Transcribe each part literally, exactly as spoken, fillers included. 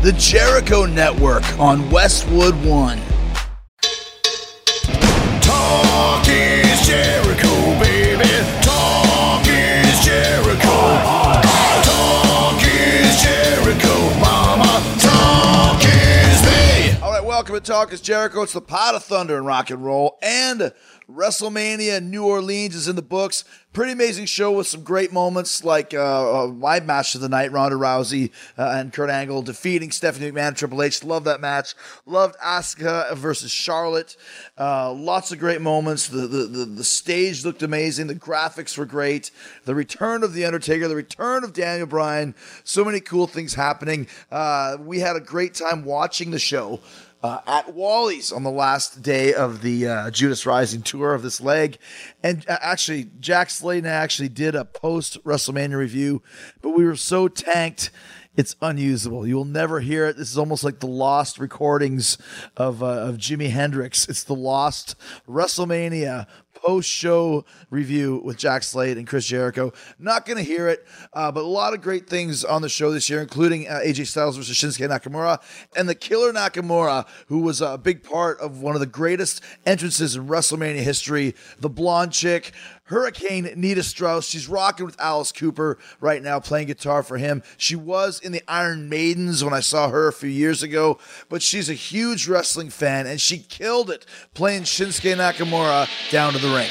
the Jericho Network on Westwood One. Talk is Jericho, baby. Talk is Jericho. Talk is Jericho, mama. Talk is me. All right, welcome to Talk is Jericho. It's the pot of thunder in rock and roll, and WrestleMania New Orleans is in the books. Pretty amazing show with some great moments like uh, uh, my match of the night, Ronda Rousey uh, and Kurt Angle defeating Stephanie McMahon and Triple H. Love that match. Loved Asuka versus Charlotte. Uh, lots of great moments. The, the, the, the stage looked amazing. The graphics were great. The return of The Undertaker. The return of Daniel Bryan. So many cool things happening. Uh, we had a great time watching the show. Uh, at Wally's on the last day of the uh, Judas Rising tour of this leg. And uh, actually, Jack Slade and I actually did a post-WrestleMania review, but we were so tanked, it's unusable. You will never hear it. This is almost like the lost recordings of, uh, of Jimi Hendrix. It's the lost WrestleMania post-show review with Jack Slade and Chris Jericho. Not going to hear it, uh, but a lot of great things on the show this year, including uh, A J Styles versus Shinsuke Nakamura, and the Killer Nakamura, who was a big part of one of the greatest entrances in WrestleMania history, the blonde chick, Hurricane Nita Strauss. She's rocking with Alice Cooper right now, playing guitar for him. She was in the Iron Maidens when I saw her a few years ago, but she's a huge wrestling fan, and she killed it playing Shinsuke Nakamura down to the ring.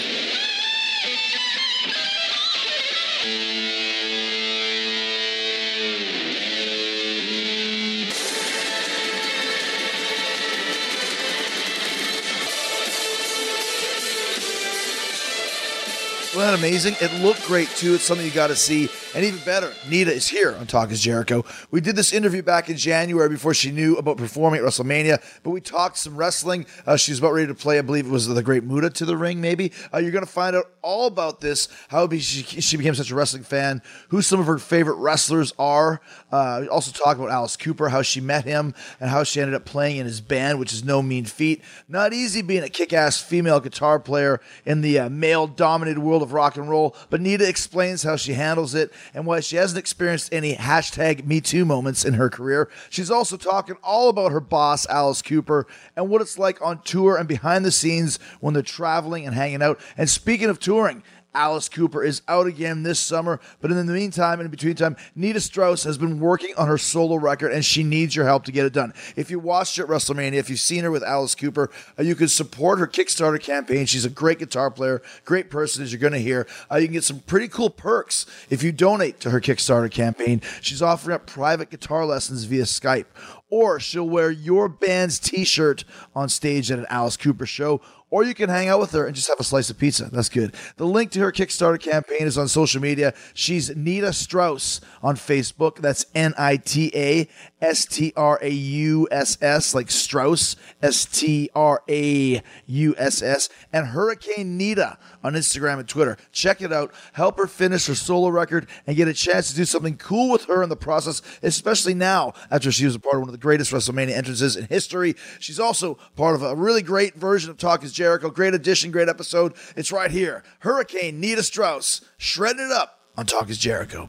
Wasn't that amazing? It looked great, too. It's something you got to see. And even better, Nita is here on Talk is Jericho. We did this interview back in January before she knew about performing at WrestleMania, but we talked some wrestling. Uh, she was about ready to play, I believe it was the Great Muta to the ring, maybe. Uh, you're going to find out all about this, how she, she became such a wrestling fan, who some of her favorite wrestlers are. Uh, we also talk about Alice Cooper, how she met him, and how she ended up playing in his band, which is no mean feat. Not easy being a kick-ass female guitar player in the uh, male-dominated world of rock and roll, but Nita explains how she handles it and why she hasn't experienced any hashtag Me Too moments in her career. She's also talking all about her boss, Alice Cooper, and what it's like on tour and behind the scenes when they're traveling and hanging out. And speaking of touring, Alice Cooper is out again this summer, but in the meantime, in between time, Nita Strauss has been working on her solo record, and she needs your help to get it done. If you watched her at WrestleMania, if you've seen her with Alice Cooper, uh, you can support her Kickstarter campaign. She's a great guitar player, great person, as you're going to hear. Uh, you can get some pretty cool perks if you donate to her Kickstarter campaign. She's offering up private guitar lessons via Skype, or she'll wear your band's t-shirt on stage at an Alice Cooper show, or you can hang out with her and just have a slice of pizza. That's good. The link to her Kickstarter campaign is on social media. She's Nita Strauss on Facebook. That's N I T A S T R A U S S, like Strauss, S T R A U S S, and Hurricane Nita on Instagram and Twitter. Check it out. Help her finish her solo record and get a chance to do something cool with her in the process, especially now after she was a part of one of the greatest WrestleMania entrances in history. She's also part of a really great version of Talk is Jericho. Great addition, great episode. It's right here. Hurricane Nita Strauss, shredding it up on Talk is Jericho.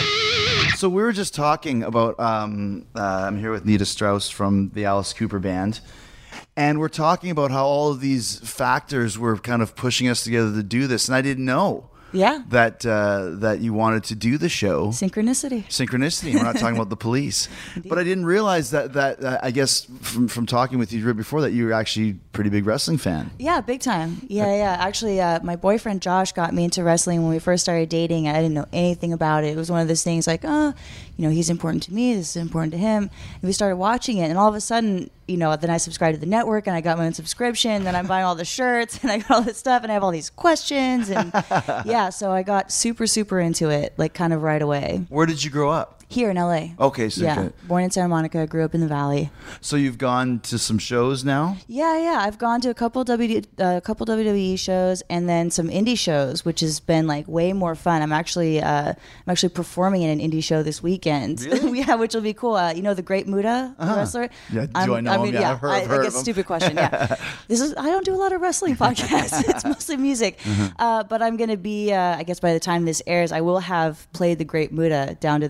So we were just talking about, um, uh, I'm here with Nita Strauss from the Alice Cooper Band, and we're talking about how all of these factors were kind of pushing us together to do this, and I didn't know Yeah. that uh, that you wanted to do the show. Synchronicity. Synchronicity. We're not talking about the police. But I didn't realize that, that uh, I guess, from, from talking with you before, that you were actually a pretty big wrestling fan. Yeah, big time. Yeah, yeah. Actually, uh, my boyfriend Josh got me into wrestling when we first started dating. I didn't know anything about it. It was one of those things like, oh, you know, he's important to me. This is important to him. And we started watching it. And all of a sudden, you know, then I subscribed to the network and I got my own subscription. Then I'm buying all the shirts and I got all this stuff and I have all these questions. And yeah, so I got super, super into it, like kind of right away. Where did you grow up? Here in L A. Okay, so yeah, okay. Born in Santa Monica, grew up in the Valley. So you've gone to some shows now? Yeah, yeah. I've gone to a couple W a uh, couple W W E shows and then some indie shows, which has been like way more fun. I'm actually uh, I'm actually performing in an indie show this weekend. Really? Yeah, which will be cool. Uh, you know the Great Muta Uh-huh. wherer? Yeah, do I'm, I know him? Yeah, I've heard- I, I've heard I guess of him. stupid question. Yeah, this is I don't do a lot of wrestling podcasts. It's mostly music. Uh-huh. Uh, but I'm gonna be. Uh, I guess by the time this airs, I will have played the Great Muta down to the ring Nice.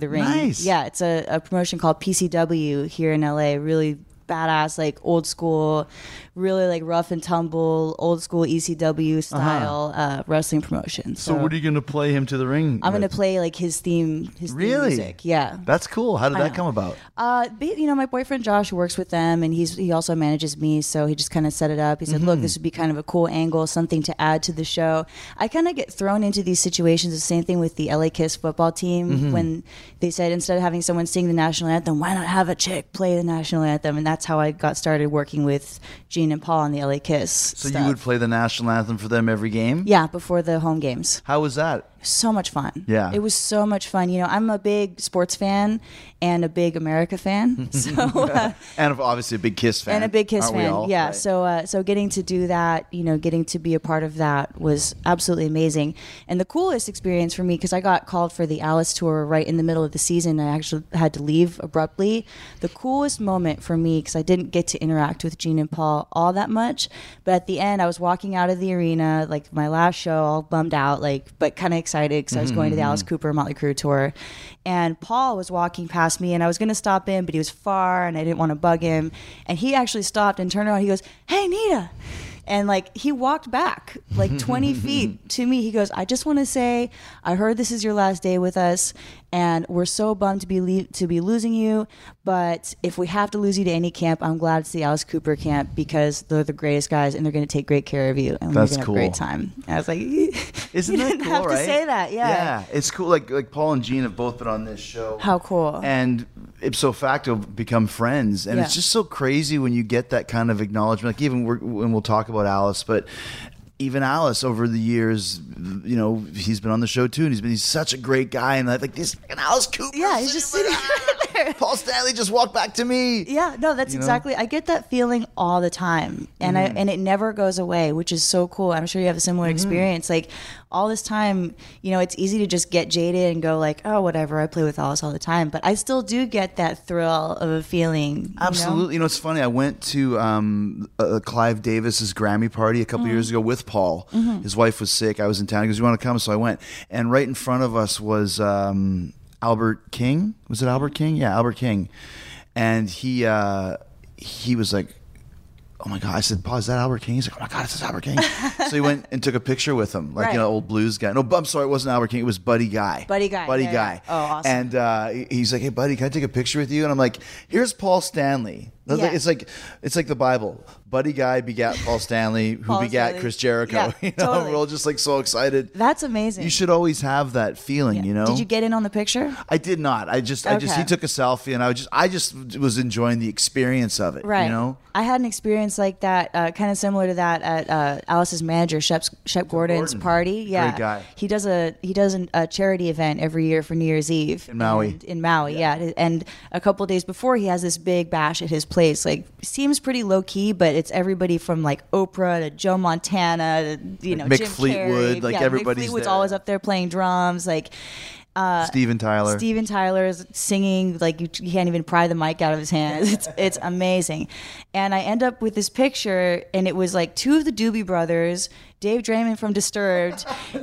Nice. Yeah, it's a, a promotion called P C W here in L A. Really badass, like old school, really like rough and tumble, old school E C W style uh-huh. uh, wrestling promotion. So, So what are you going to play him to the ring? I'm going to with? play like his theme, his theme Really? music. Yeah. That's cool. How did I that know. come about? Uh, but, you know, my boyfriend Josh works with them, and he's he also manages me, so he just kind of set it up. He said, Mm-hmm. "Look, this would be kind of a cool angle, something to add to the show." I kind of get thrown into these situations. The same thing with the L A Kiss football team Mm-hmm. when they said instead of having someone sing the national anthem, why not have a chick play the national anthem? And that's how I got started working with Gene and Paul on the L A Kiss. So stuff. you would play the national anthem for them every game? Yeah, before the home games. How was that? So much fun. Yeah. It was so much fun. You know, I'm a big sports fan and a big America fan. So uh, And obviously a big Kiss fan. and a big Kiss aren't we fan. all? Yeah. Right. So uh, so getting to do that, you know, getting to be a part of that was absolutely amazing. And the coolest experience for me, because I got called for the Alice tour right in the middle of the season, I actually had to leave abruptly. The coolest moment for me, because I didn't get to interact with Gene and Paul all that much, but at the end, I was walking out of the arena, like my last show, all bummed out, like but kind of excited because I was going to the Alice Cooper Motley Crue tour, and Paul was walking past me, and I was going to stop in, but he was far, and I didn't want to bug him, and he actually stopped and turned around. He goes, "Hey, Nita." And like he walked back like twenty feet to me. He goes, "I just want to say, I heard this is your last day with us, and we're so bummed to be le- to be losing you. But if we have to lose you to any camp, I'm glad it's the Alice Cooper camp because they're the greatest guys and they're going to take great care of you, and That's we're going to cool. have a great time." And I was like, Isn't you that didn't cool, have right? to say that, yeah. Yeah, it's cool. Like like Paul and Gene have both been on this show. How cool. And ipso facto become friends. And it's Yeah. just so crazy when you get that kind of acknowledgement. Like even we're, when we'll talk about Alice, but even Alice over the years, you know, he's been on the show too, and he's been he's such a great guy. And I'm like this fucking Alice Cooper. Yeah, he's just sitting there. Paul Stanley just walked back to me. Yeah, no, that's You know? exactly. I get that feeling all the time, and I and it never goes away, which is so cool. I'm sure you have a similar experience. Like all this time, you know, it's easy to just get jaded and go like, oh, whatever. I play with Alice all the time, but I still do get that thrill of a feeling. you know? Absolutely. You know, it's funny. I went to um, uh, Clive Davis's Grammy party a couple Mm-hmm. years ago with Paul. His wife was sick. I was in town. He goes, "You want to come?" So I went. And right in front of us was um, Albert King. Was it Albert King? Yeah, Albert King. And he uh, he was like, "Oh my God!" I said, "Paul, is that Albert King?" He's like, "Oh my God, it's Albert King." So he went and took a picture with him, like Right. you know, old blues guy. No, I'm sorry, it wasn't Albert King. It was Buddy Guy. Buddy Guy, Buddy yeah, Guy. yeah. Oh, awesome. And uh, he- he's like, "Hey, buddy, can I take a picture with you?" And I'm like, "Here's Paul Stanley." It's like- Yeah. It's like it's like the Bible. Buddy Guy begat Paul Stanley, who Paul begat Stanley. Chris Jericho. Yeah, you know, totally. we're all just like so excited. That's amazing. You should always have that feeling, Yeah. you know. Did you get in on the picture? I did not. I just, I just, he Okay. took a selfie, and I was just, I just was enjoying the experience of it. Right. You know. I had an experience like that, uh, kind of similar to that at uh, Alice's manager, Shep, Shep Gordon's Gordon. party. Yeah, Great guy. He does a he does an, a charity event every year for New Year's Eve In Maui. And- in Maui, yeah. And a couple of days before, he has this big bash at his place. Like, seems pretty low key, but it's everybody from like Oprah to Joe Montana to you know Mick Jim Fleetwood, Carrey. like, yeah, everybody's Mick Fleetwood's there. always up there playing drums, like. Steven Tyler. Steven Tyler's singing like you, you can't even pry the mic out of his hands. It's it's amazing, and I end up with this picture, and it was like two of the Doobie Brothers, Dave Draymond from Disturbed,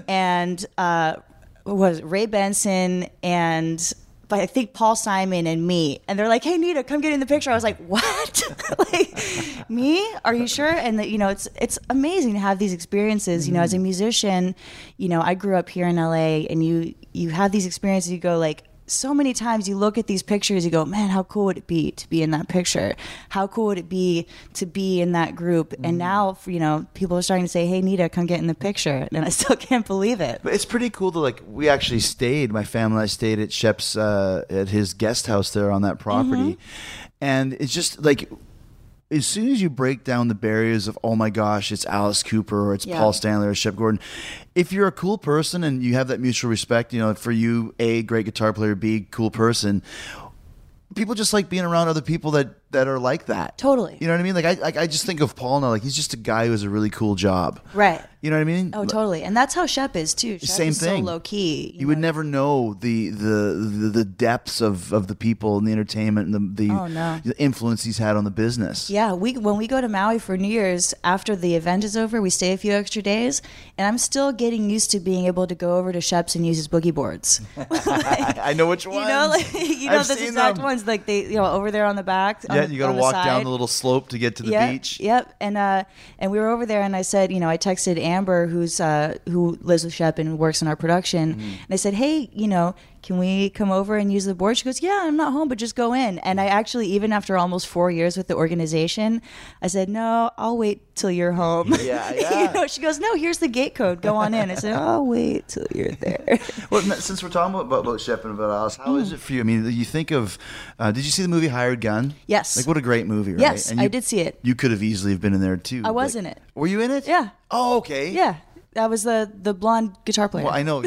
and uh, what was it, Ray Benson and. But I think Paul Simon and me, and they're like, "Hey, Nita, come get in the picture." I was like, "What? Like me? Are you sure?" And the, you know, it's it's amazing to have these experiences. You know, as a musician, you know, I grew up here in L A, and you you have these experiences. You go like. So many times you look at these pictures, you go, man, how cool would it be to be in that picture? How cool would it be to be in that group? And now, you know, people are starting to say, hey, Nita, come get in the picture. And I still can't believe it. But it's pretty cool to like. We actually stayed. My family and I stayed at Shep's uh, at his guest house there on that property, Mm-hmm. and it's just like. As soon as you break down the barriers of, oh my gosh, it's Alice Cooper or it's Yeah. Paul Stanley or Shep Gordon, if you're a cool person and you have that mutual respect, you know, for you, A, great guitar player, B, cool person, people just like being around other people that that are like that. Totally. You know what I mean? Like I like I just think of Paul now, like he's just a guy who has a really cool job. Right. You know what I mean? Oh, totally. And that's how Shep is too. Shep Same is thing. so low key. You would never know the the, the, the depths of, of the people and the entertainment and the, the, Oh, no. the influence he's had on the business. Yeah, we when we go to Maui for New Year's after the event is over, we stay a few extra days, and I'm still getting used to being able to go over to Shep's and use his boogie boards. Like, I know which ones. you know, like you know I've those seen exact them. ones, like they, you know, over there on the back. Yeah, on, you got on to the walk side. down the little slope to get to the Yep, beach. Yep, and uh, and we were over there, and I said, you know, I texted Amber, who's uh, who lives with Shep and works in our production, Mm-hmm. and I said, hey, you know, can we come over and use the board? She goes, yeah, I'm not home, but just go in. And I actually, even after almost four years with the organization, I said, no, I'll wait till you're home. Yeah, You yeah. know, she goes, no, here's the gate code. Go on in. I said, I'll wait till you're there. Well, n- since we're talking about, about, about Shep and about Alice, how is it for you? I mean, you think of, uh, did you see the movie Hired Gun? Yes. Like, what a great movie, right? Yes, And I you- did see it. You could have easily have been in there, too. I was Like- in it. Were you in it? Yeah. Oh, okay. Yeah, that was the, the blonde guitar player. Well, I know.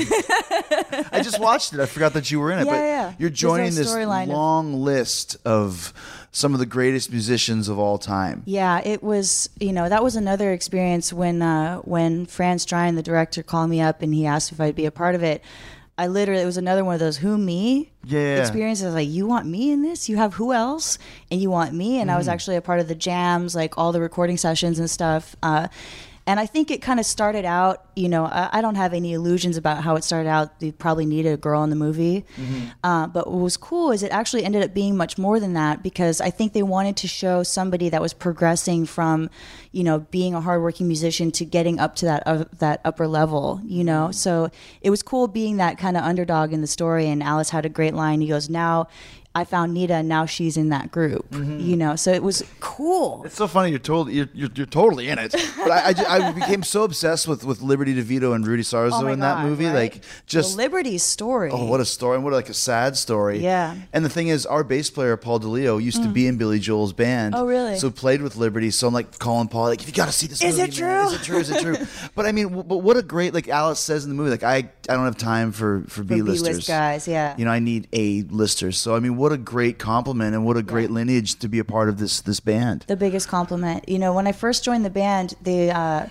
I just watched it. I forgot that you were in it. Yeah, but yeah. you're There's joining no this storyline of- long list of some of the greatest musicians of all time. Yeah, it was, you know, that was another experience when uh, when Franz Drein, the director, called me up and he asked if I'd be a part of it. I literally, it was another one of those who me Yeah. experiences. I was like, you want me in this? You have who else? And you want me? And I Mm. was actually a part of the jams, like all the recording sessions and stuff. Uh, and I think it kind of started out, you know, I, I don't have any illusions about how it started out. They probably needed a girl in the movie. Mm-hmm. Uh, but what was cool is it actually ended up being much more than that, because I think they wanted to show somebody that was progressing from, you know, being a hardworking musician to getting up to that uh, that upper level, you know. So it was cool being that kind of underdog in the story. And Alice had a great line. He goes, now I found Nita, and now she's in that group, you know. So it was cool. It's so funny. You're totally you're, you're, you're totally in it. But I, I, ju- I became so obsessed with, with Liberty DeVito and Rudy Sarzo Oh my in that God, movie. right? Like just The Liberty's story. oh, what a story, and what like a sad story. Yeah. And the thing is, our bass player Paul DeLeo used to be in Billy Joel's band. Oh, really? So played with Liberty. So I'm like calling Paul, like, you got to see this Is movie. it man. true? Is it true? Is it true? But I mean, w- but what a great, like Alice says in the movie, like I I don't have time for for, For B-listers. B-list guys, yeah. You know, I need A-listers. So I mean, what a great compliment and what a great lineage to be a part of this this band. The biggest compliment. You know, when I first joined the band, they, uh, uh,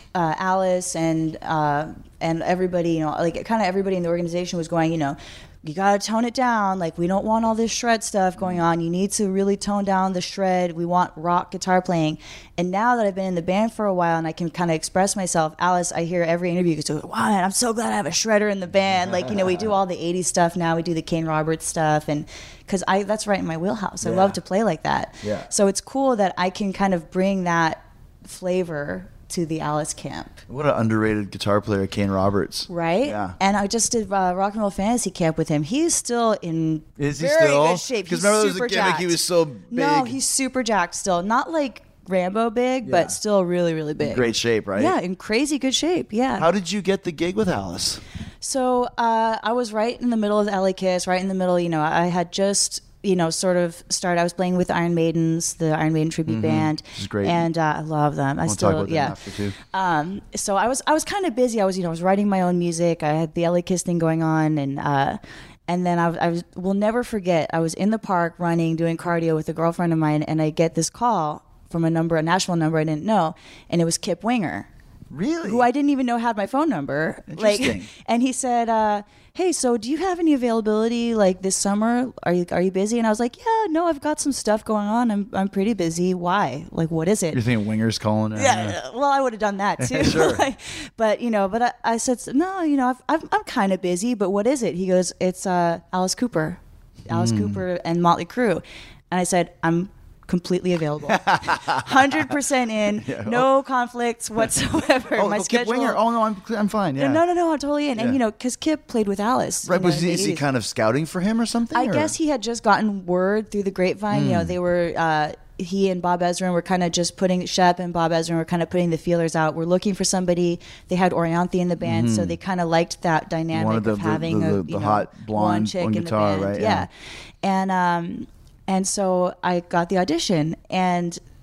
Alice and uh, and everybody, you know, like kind of everybody in the organization was going, you know, you got to tone it down. Like, we don't want all this shred stuff going on. You need to really tone down the shred. We want rock guitar playing. And now that I've been in the band for a while and I can kind of express myself, Alice, I hear every interview goes, wow, man, I'm so glad I have a shredder in the band. Like, you know, we do all the eighties stuff now. We do the Kane Roberts stuff. And because I that's right in my wheelhouse. I Yeah. love to play like that. Yeah. So it's cool that I can kind of bring that flavor to the Alice camp. What an underrated guitar player, Kane Roberts. Right? Yeah. And I just did uh, Rock and Roll Fantasy Camp with him. He's still in Is he very still? good shape. Because He's remember there was a super gimmick, jacked. he was so big. No, he's super jacked still. Not like Rambo big, Yeah. but still really, really big. Great shape, right? Yeah, in crazy good shape. Yeah. How did you get the gig with Alice? So uh, I was right in the middle of L A Kiss, right in the middle. You know, I had just, you know, sort of started. I was playing with Iron Maidens, the Iron Maiden tribute band. Which is great. And uh, I love them. I We'll still, talk about that yeah. after too. Um, so I was I was kind of busy. I was you know I was writing my own music. I had the L A Kiss thing going on, and uh, and then I, was- I was will never forget. I was in the park running, doing cardio with a girlfriend of mine, and I get this call from a number, a Nashville number I didn't know, and it was Kip Winger, Really? who I didn't even know had my phone number. Interesting. Like, and he said, uh, "Hey, so do you have any availability like this summer? Are you are you busy?" And I was like, "Yeah, no, I've got some stuff going on. I'm I'm pretty busy. Why? Like, what is it?" You're thinking Winger's calling? her? Yeah, well, I would have done that too. Sure. Like, but you know, but I, I said no. You know, I've, I've, I'm kind of busy. But what is it? He goes, "It's uh, Alice Cooper, Alice Hmm. Cooper and Motley Crue," and I said, "I'm completely available, hundred percent in, no conflicts whatsoever." Oh, My oh, Kip schedule. Winger. Oh no, I'm I'm fine. Yeah. No, no, no, I'm totally in. Yeah. And you know, because Kip played with Alice. Right, you know, was in he, the is he eighties. kind of scouting for him or something? I or? guess he had just gotten word through the grapevine. You know, they were uh, he and Bob Ezrin were kind of just putting Shep and Bob Ezrin were kind of putting the feelers out. We're looking for somebody. They had Orianthe in the band, so they kind of liked that dynamic Wanted the- of the- having the- a the- you the know, hot blonde one chick on in guitar, the band. right? Yeah, Yeah. and um, and so I got the audition and.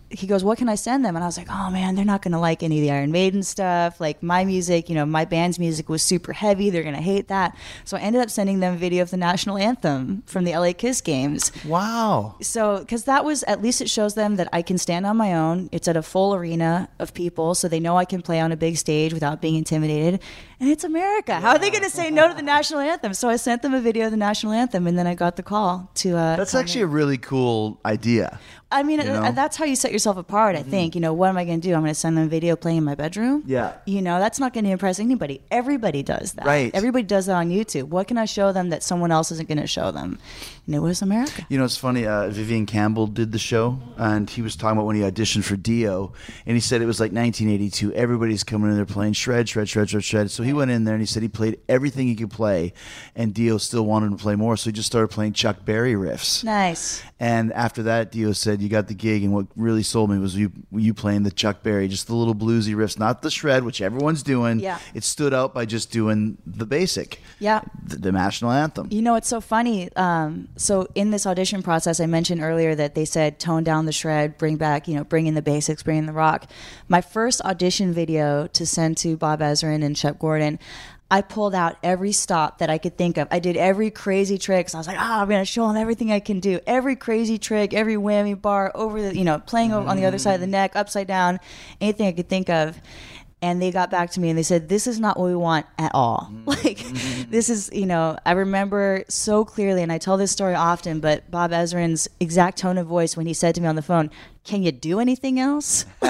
he goes, what can I send them? And I was like, oh man, they're not going to like any of the Iron Maiden stuff. Like my music, you know, my band's music was super heavy. They're going to hate that. So I ended up sending them a video of the national anthem from the L A Kiss games. Wow. So, because that was, at least it shows them that I can stand on my own. It's at a full arena of people, so they know I can play on a big stage without being intimidated. And it's America. How are they going to say no to the national anthem? So I sent them a video of the national anthem, and then I got the call to. Uh, That's come actually in. a really cool idea. I mean, you know? uh, that's how you set yourself apart, I think. You know, what am I going to do? I'm going to send them a video playing in my bedroom? Yeah. You know, that's not going to impress anybody. Everybody does that. Right. Everybody does that on YouTube. What can I show them that someone else isn't going to show them? And it was America. You know, it's funny. Uh, Vivian Campbell did the show, and he was talking about when he auditioned for Dio, and he said it was like nineteen eighty-two. Everybody's coming in there playing shred, shred, shred, shred, shred. So he went in there and he said he played everything he could play, and Dio still wanted him to play more, so he just started playing Chuck Berry riffs. Nice. And after that, Dio said, "You got the gig." And what really sold me was you you playing the Chuck Berry, just the little bluesy riffs, not the shred, which everyone's doing. Yeah. It stood out by just doing the basic. Yeah. The, the national anthem. You know, it's so funny. Um, so in this audition process, I mentioned earlier that they said tone down the shred, bring back, you know, bring in the basics, bring in the rock. My first audition video to send to Bob Ezrin and Shep Gordon, I pulled out every stop that I could think of. I did every crazy trick. So I was like, ah, oh, I'm going to show them everything I can do. Every crazy trick, every whammy bar, over the, you know, playing over on the other side of the neck, upside down, anything I could think of. And they got back to me and they said, this is not what we want at all. Like, this is, you know, I remember so clearly, and I tell this story often, but Bob Ezrin's exact tone of voice when he said to me on the phone, can you do anything else? And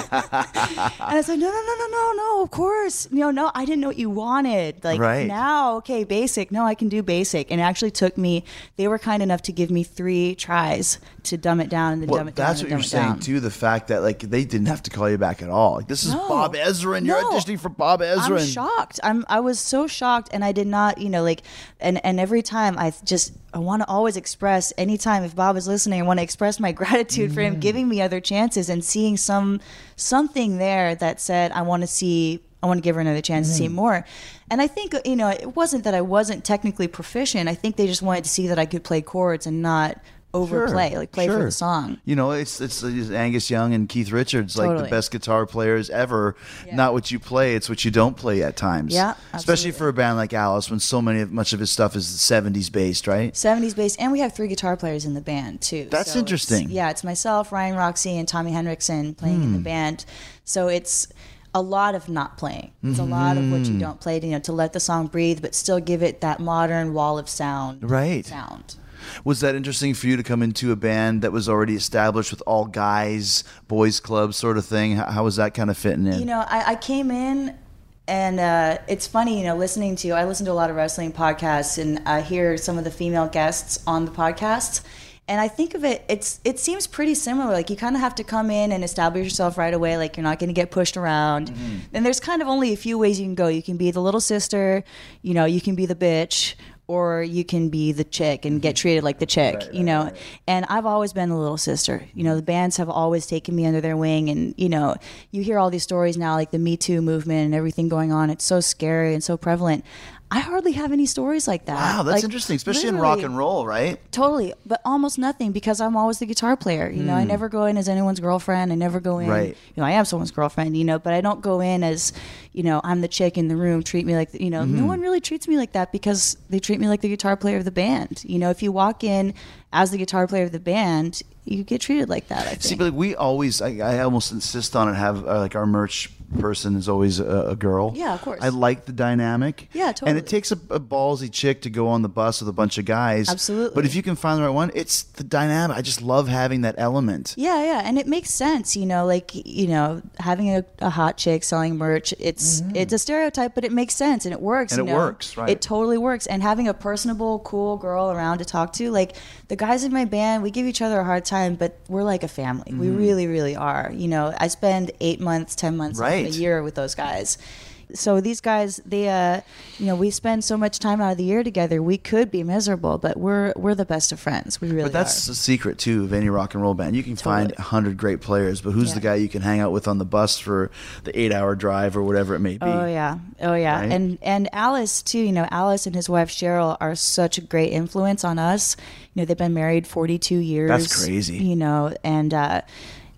I said, no, no, no, no, no, no, of course. No, no, I didn't know what you wanted. Like Right. now, okay, basic. No, I can do basic. And it actually took me, they were kind enough to give me three tries to dumb it down and then Well, dumb it down. that's what and you're dumb it saying down. too. The fact that like they didn't have to call you back at all. Like this is No. Bob Ezrin. You're No. auditioning for Bob Ezrin. I'm shocked. I'm I was so shocked, and I did not, you know, like, and and every time I just I want to always express, anytime if Bob is listening, I want to express my gratitude for him giving me other chances and seeing some something there that said I want to see. I want to give her another chance to see more. And I think, you know, it wasn't that I wasn't technically proficient. I think they just wanted to see that I could play chords and not overplay, Sure, like play for sure. the song. You know, it's, it's it's Angus Young and Keith Richards, like the Totally. best guitar players ever. Yeah. Not what you play, it's what you don't play at times. Yeah, especially absolutely. for a band like Alice, when so many of much of his stuff is seventies based, right? seventies bass, and we have three guitar players in the band too. That's So it's- interesting. Yeah, it's myself, Ryan Roxy, and Tommy Henriksen playing in the band. So it's a lot of not playing. It's a lot of what you don't play, to, you know, to let the song breathe, but still give it that modern wall of sound. Right. Sound. Was that interesting for you to come into a band that was already established with all guys, boys club sort of thing? How, how was that kind of fitting in? You know, I, I came in, and uh, it's funny, you know, listening to, I listen to a lot of wrestling podcasts, and I hear some of the female guests on the podcasts. And I think of it, it's it seems pretty similar. Like you kind of have to come in and establish yourself right away. Like you're not going to get pushed around. Mm-hmm. And there's kind of only a few ways you can go. You can be the little sister, you know, you can be the bitch, or you can be the chick and get treated like the chick, you know. And I've always been the little sister. You know, the bands have always taken me under their wing. And, you know, you hear all these stories now, like the Me Too movement and everything going on. It's so scary and so prevalent. I hardly have any stories like that. wow, that's Like, interesting, especially in rock literally- and roll, right? Totally, but almost nothing because I'm always the guitar player. You know, I never go in as anyone's girlfriend. I never go in. Right. You know, I am someone's girlfriend. You know, but I don't go in as, you know, I'm the chick in the room. Treat me like, you know, no one really treats me like that because they treat me like the guitar player of the band. You know, if you walk in as the guitar player of the band, you get treated like that. I think. See, but like we always, I, I almost insist on it. Have uh, like our merch person is always a, a girl. Yeah, of course. I like the dynamic. Yeah, And totally. it takes a, a ballsy chick to go on the bus with a bunch of guys. Absolutely. But if you can find the right one, it's the dynamic. I just love having that element. Yeah, yeah, and it makes sense, you know, like, you know, having a, a hot chick selling merch, it's it's a stereotype, but it makes sense and it works. Mm-hmm. And you it know? works, right. It totally works. And having a personable, cool girl around to talk to, like the guys in my band, we give each other a hard time, but we're like a family. We really, really are. You know, I spend eight months, ten months, Right. a year with those guys. So these guys, they, uh, you know, we spend so much time out of the year together. We could be miserable, but we're we're the best of friends. We really But that's are. the secret too of any rock and roll band. You can find Totally. a hundred great players, but who's Yeah. the guy you can hang out with on the bus for the eight-hour drive or whatever it may be? Oh yeah, oh yeah, Right? and and Alice too. You know, Alice and his wife Cheryl are such a great influence on us. You know, they've been married forty-two years. That's crazy. You know, and uh,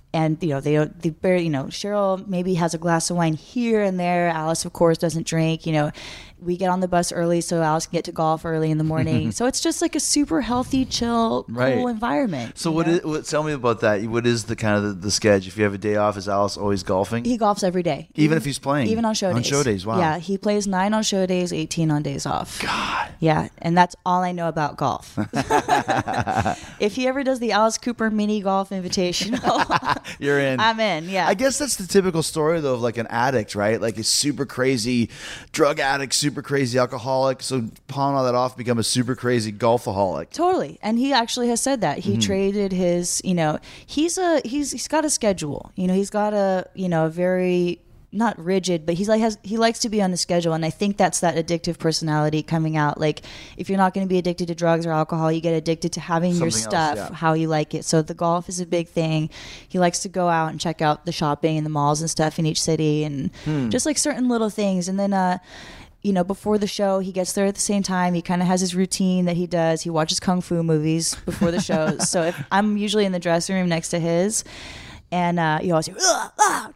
and you know they don't they barely, you know, Cheryl maybe has a glass of wine here and there. Alice, of course, doesn't drink. You know, we get on the bus early so Alice can get to golf early in the morning. So it's just like a super healthy, chill, Right. cool environment. So you what know? is, what, tell me about that. What is the kind of the, the schedule? If you have a day off, is Alice always golfing? He golfs every day, Even if he's playing? even on show On days. show days, wow. Yeah, he plays nine on show days, eighteen on days off. God. Yeah, and that's all I know about golf. If he ever does the Alice Cooper mini golf invitational, You're in. I'm in. Yeah, I guess that's the typical story, though, of like an addict, right? Like a super crazy drug addict, super crazy alcoholic. So pawn all that off, become a super crazy golfaholic. Totally. And he actually has said that. He Mm-hmm. traded his, you know, he's a he's he's got a schedule. You know, he's got a, you know, a very not rigid, but he's like has he likes to be on a schedule, and I think that's that addictive personality coming out. Like if you're not going to be addicted to drugs or alcohol, you get addicted to having your Something else, stuff yeah. how you like it. So the golf is a big thing. He likes to go out and check out the shopping and the malls and stuff in each city, and Hmm. just like certain little things. And then uh you know, before the show, he gets there at the same time. He kind of has his routine that he does. He watches kung fu movies before the show. So if I'm usually in the dressing room next to his, and uh, you always hear "Ah, ah,"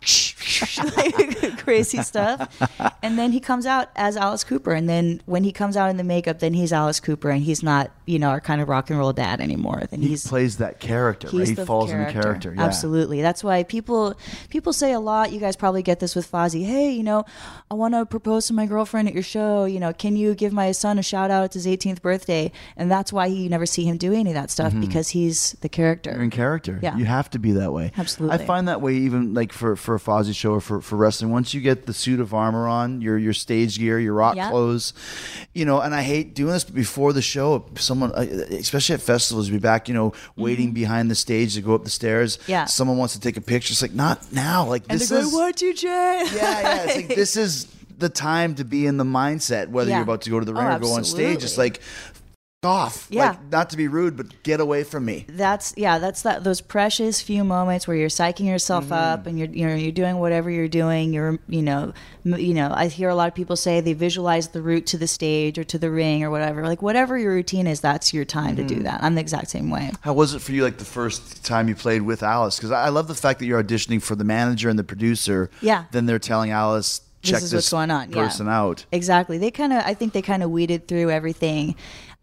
like crazy stuff. And then he comes out as Alice Cooper. And then when he comes out in the makeup, then he's Alice Cooper, and he's not, you know, our kind of rock and roll dad anymore. Then He he's plays that character, right? He's He the falls in the character. Yeah. Absolutely. That's why people people say a lot. You guys probably get this with Fozzy. Hey, you know, I want to propose to my girlfriend at your show. You know, can you give my son a shout out? It's his eighteenth birthday. And that's why you never see him do any of that stuff, because he's the character. You're in character. Yeah. You have to be that way. Absolutely. I find that way even like for, for a Fozzy show or for, for wrestling. Once you get the suit of armor on, your your stage gear, your rock Yeah. clothes, you know, and I hate doing this, but before the show, someone, uh, especially at festivals, be back, you know, waiting behind the stage to go up the stairs. Mm-hmm. Yeah. Someone wants to take a picture. It's like, not now. Like, And this they're is. going, what, you Jay? Yeah, yeah. It's like, this is the time to be in the mindset, whether Yeah. you're about to go to the Oh, ring or go on stage. It's absolutely. like, f- off. Yeah. Like, not to be rude, but get away from me. That's yeah, that's that those precious few moments where you're psyching yourself Mm-hmm. up, and you're you know you're doing whatever you're doing. You're you know m- you know I hear a lot of people say they visualize the route to the stage or to the ring or whatever. Like whatever your routine is, that's your time to Mm-hmm. do that. I'm the exact same way. How was it for you, like the first time you played with Alice? Because I I love the fact that you're auditioning for the manager and the producer. Yeah. Then they're telling Alice, check This is this what's going on. Yeah. person out. Exactly. They kind of, I think they kind of weeded through everything.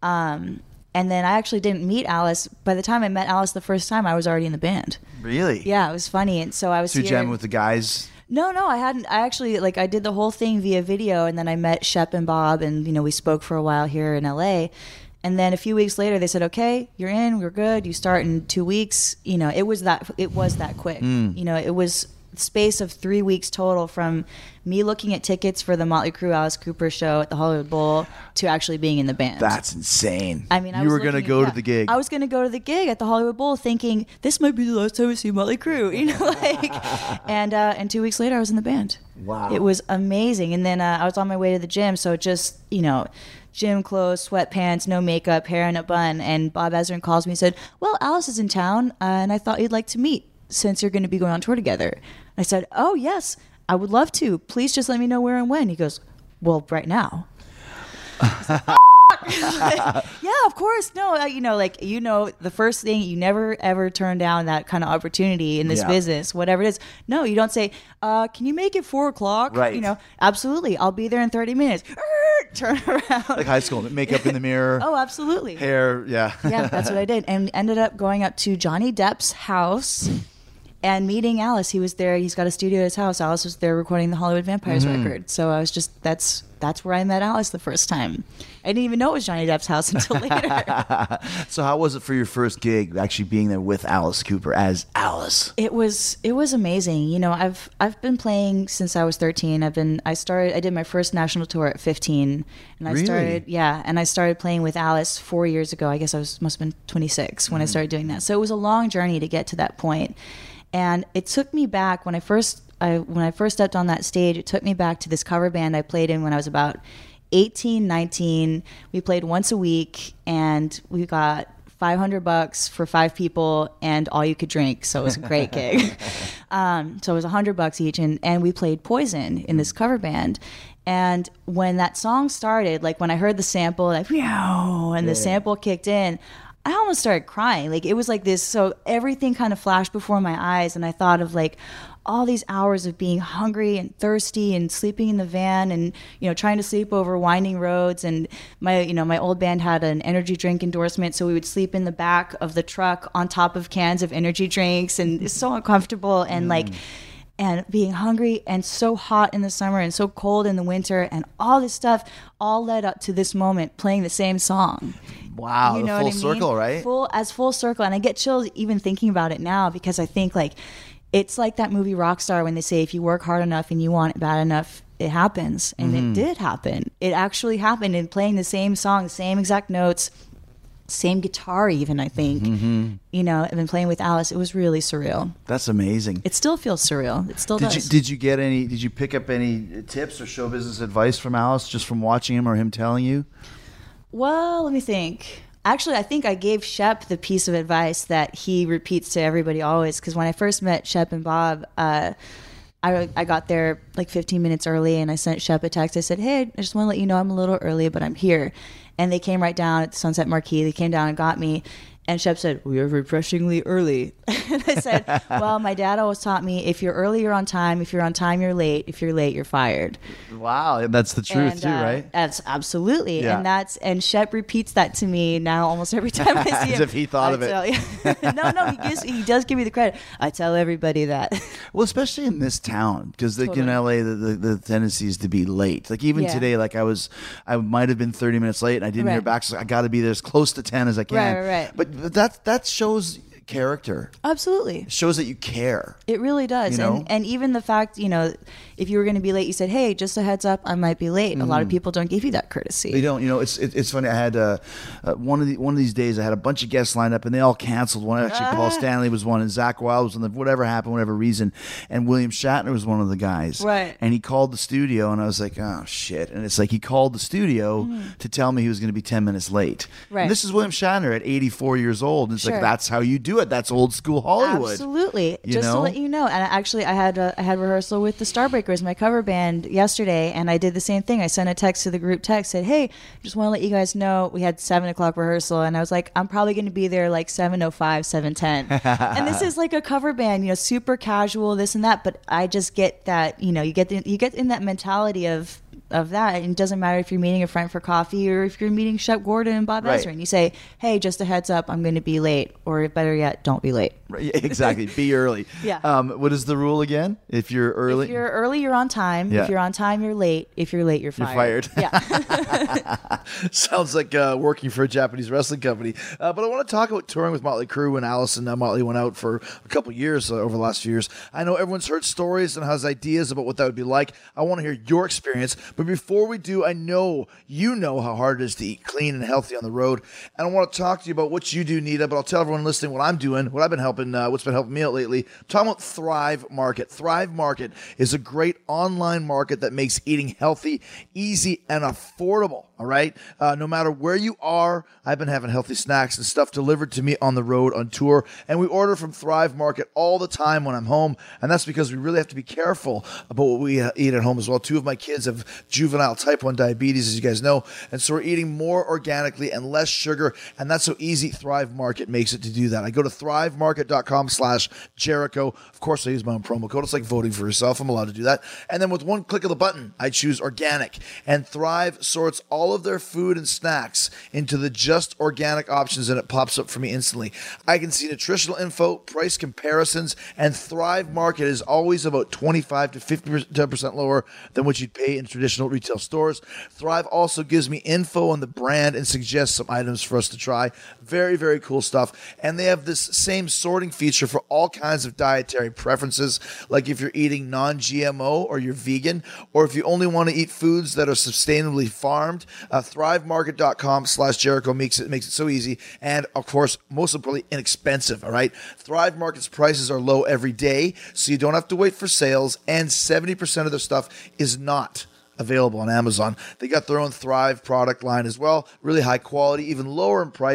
Um, and then I actually didn't meet Alice. By the time I met Alice the first time, I was already in the band. Really? Yeah, it was funny. And so I was So you here. jamming with the guys. No, no, I hadn't. I actually, like, I did the whole thing via video, and then I met Shep and Bob, and, you know, we spoke for a while here in L A. And then a few weeks later, they said, okay, you're in, we're good. You start in two weeks. You know, it was that, it was that quick. Hmm. You know, it was space of three weeks total from me looking at tickets for the Motley Crue Alice Cooper show at the Hollywood Bowl to actually being in the band. That's insane. I mean, I you was were gonna looking- go yeah. to the gig. I was going to go to the gig at the Hollywood Bowl, thinking this might be the last time I see Motley Crue. You know, like, and uh, and two weeks later, I was in the band. Wow. It was amazing. And then uh, I was on my way to the gym, so just you know, gym clothes, sweatpants, no makeup, hair in a bun. And Bob Ezrin calls me and said, "Well, Alice is in town, uh, and I thought you'd like to meet since you're going to be going on tour together." I said, "Oh yes, I would love to. Please just let me know where and when." He goes, "Well, right now." Yeah, of course. No, uh, you know, like, you know, the first thing, you never ever turn down that kind of opportunity in this Yeah. business, whatever it is. No, you don't say, uh, can you make it four o'clock? Right. You know, absolutely. I'll be there in thirty minutes. Turn around. Like high school, makeup in the mirror, Oh, absolutely. hair. Yeah. Yeah, that's what I did. And ended up going up to Johnny Depp's house and meeting Alice. He was there. He's got a studio at his house. Alice was there recording the Hollywood Vampires Mm-hmm. record. So I was just, that's that's where I met Alice the first time. I didn't even know it was Johnny Depp's house until later. So how was it for your first gig, actually being there with Alice Cooper as Alice? It was it was amazing. You know, I've I've been playing since I was thirteen. I've been I started I did my first national tour at fifteen, and I Really? started yeah, and I started playing with Alice four years ago. I guess I was must have been twenty-six when I started doing that. So it was a long journey to get to that point. And it took me back when I first I when I first stepped on that stage, it took me back to this cover band I played in when I was about eighteen, nineteen. We played once a week, and we got five hundred bucks for five people and all you could drink. So it was a great gig. Um, so it was one hundred bucks each. And, and we played Poison in this cover band. And when that song started, like when I heard the sample, like, meow, and the sample kicked in, I almost started crying. Like it was like this. So everything kind of flashed before my eyes, and I thought of like all these hours of being hungry and thirsty and sleeping in the van and, you know, trying to sleep over winding roads. And my, you know, my old band had an energy drink endorsement. So we would sleep in the back of the truck on top of cans of energy drinks, and it's so uncomfortable. And like, and being hungry and so hot in the summer and so cold in the winter, and all this stuff all led up to this moment playing the same song. Wow, You the know full what I mean? circle, right? Full as full circle, and I get chills even thinking about it now, because I think like it's like that movie Rockstar when they say if you work hard enough and you want it bad enough, it happens, and Mm-hmm. it did happen. It actually happened. And playing the same song, the same exact notes, same guitar, even I think. Mm-hmm. You know, I've been playing with Alice. It was really surreal. That's amazing. It still feels surreal. It still Did does. you did you get any? Did you pick up any tips or show business advice from Alice just from watching him or him telling you? Well, let me think. Actually, I think I gave Shep the piece of advice that he repeats to everybody always. Because when I first met Shep and Bob, uh, I, I got there like fifteen minutes early, and I sent Shep a text. I said, hey, I just want to let you know I'm a little early, but I'm here. And they came right down at the Sunset Marquee. They came down and got me. And Shep said, we are refreshingly early. And I said, well, my dad always taught me, if you're early, you're on time. If you're on time, you're late. If you're late, you're fired. Wow, that's the truth And, too, uh, right? That's absolutely, Yeah. and that's and Shep repeats that to me now almost every time I see As him. if he thought I of it. tell you- no, no, he gives he does give me the credit. I tell everybody that. Well, especially in this town, because like in Totally. L A, the, the the tendency is to be late. Like even Yeah. today, like I was, I might have been thirty minutes late, and I didn't hear Right. back. So I got to be there as close to ten as I can. Right, right, right. But, but that that shows character. Absolutely. It shows that you care. It really does. You know? And and even the fact, you know, if you were going to be late, you said, hey, just a heads up, I might be late. A lot of people don't give you that courtesy. Mm-hmm. They don't, you know. It's it, it's funny. I had uh, uh, one of the one of these days. I had a bunch of guests lined up, and they all canceled. One actually, Ah. Paul Stanley was one, and Zach Wilde was one. The, whatever happened, whatever reason, and William Shatner was one of the guys. Right. And he called the studio, and I was like, oh shit. And it's like he called the studio to tell me he was going to be ten minutes late. Mm. Right. And this is William Shatner at eighty-four years old. And it's Sure. like that's how you do it. That's old school Hollywood. Absolutely. You Just know? to let you know, and actually, I had a, I had rehearsal with the Starbreakers, my cover band, yesterday, and I did the same thing. I sent a text to the group text, said, "Hey, just want to let you guys know we had seven o'clock rehearsal," and I was like, "I'm probably going to be there like seven o five, seven ten." And this is like a cover band, you know, super casual, this and that. But I just get that, you know, you get the, you get in that mentality of. Of that, and it doesn't matter if you're meeting a friend for coffee or if you're meeting Shep Gordon and Bob Right. Ezrin. You say, "Hey, just a heads up, I'm going to be late," or better yet, don't be late. Right, yeah, exactly. Be early. Yeah. Um, what is the rule again? If you're early, If you're early, you're on time. Yeah. If you're on time, you're late. If you're late, you're You're fired. fired. Yeah. Sounds like uh, working for a Japanese wrestling company. Uh, but I want to talk about touring with Motley Crue when Allison uh, Motley went out for a couple years uh, over the last few years. I know everyone's heard stories and has ideas about what that would be like. I want to hear your experience. But before we do, I know you know how hard it is to eat clean and healthy on the road. And I want to talk to you about what you do, Nita. But I'll tell everyone listening what I'm doing, what I've been helping, uh, what's been helping me out lately. I'm talking about Thrive Market. Thrive Market is a great online market that makes eating healthy, easy, and affordable. All right. Uh, no matter where you are, I've been having healthy snacks and stuff delivered to me on the road, on tour. And we order from Thrive Market all the time when I'm home. And that's because we really have to be careful about what we uh, eat at home as well. Two of my kids have juvenile type one diabetes, as you guys know. And so we're eating more organically and less sugar. And that's how easy Thrive Market makes it to do that. I go to thrivemarket.com slash Jericho. Of course, I use my own promo code. It's like voting for yourself. I'm allowed to do that. And then with one click of the button, I choose organic. And Thrive sorts all of their food and snacks into the just organic options, and it pops up for me instantly. I can see nutritional info, price comparisons, and Thrive Market is always about twenty-five to fifty percent lower than what you'd pay in traditional retail stores. Thrive also gives me info on the brand and suggests some items for us to try. Very, very cool stuff. And they have this same sorting feature for all kinds of dietary preferences, like if you're eating non-G M O or you're vegan, or if you only want to eat foods that are sustainably farmed. Uh, thrivemarket.com slash Jericho makes it makes it so easy, and of course, most importantly, inexpensive. All right, Thrive Market's prices are low every day, so you don't have to wait for sales, and seventy percent of their stuff is not available on Amazon. They got their own Thrive product line as well, really high quality, even lower in price.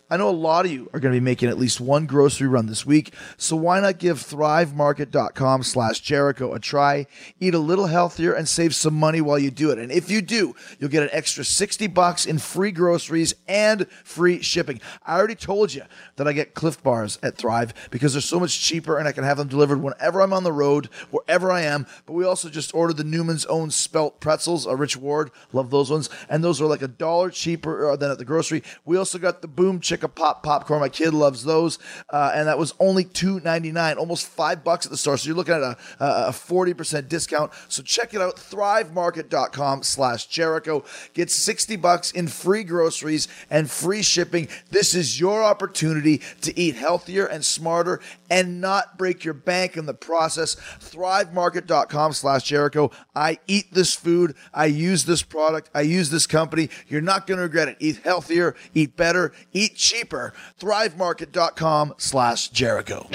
I know a lot of you are going to be making at least one grocery run this week, so why not give thrivemarket.com slash Jericho a try, eat a little healthier, and save some money while you do it. And if you do, you'll get an extra sixty bucks in free groceries and free shipping. I already told you that I get Cliff Bars at Thrive because they're so much cheaper and I can have them delivered whenever I'm on the road, wherever I am. But we also just ordered the Newman's Own Spelt Pretzels, a Rich Ward, love those ones, and those are like a dollar cheaper than at the grocery. We also got the Boom Chicka Pop popcorn. My kid loves those, uh, and that was only two ninety-nine, almost five bucks at the store. So you're looking at a, a forty percent discount. So check it out, thrivemarket.com slash Jericho. Get sixty bucks in free groceries and free shipping. This is your opportunity to eat healthier and smarter and not break your bank in the process. thrivemarket.com slash Jericho. I eat this food. I use this product. I use this company. You're not going to regret it. Eat healthier, eat better, eat cheaper. thrivemarket.com slash Jericho.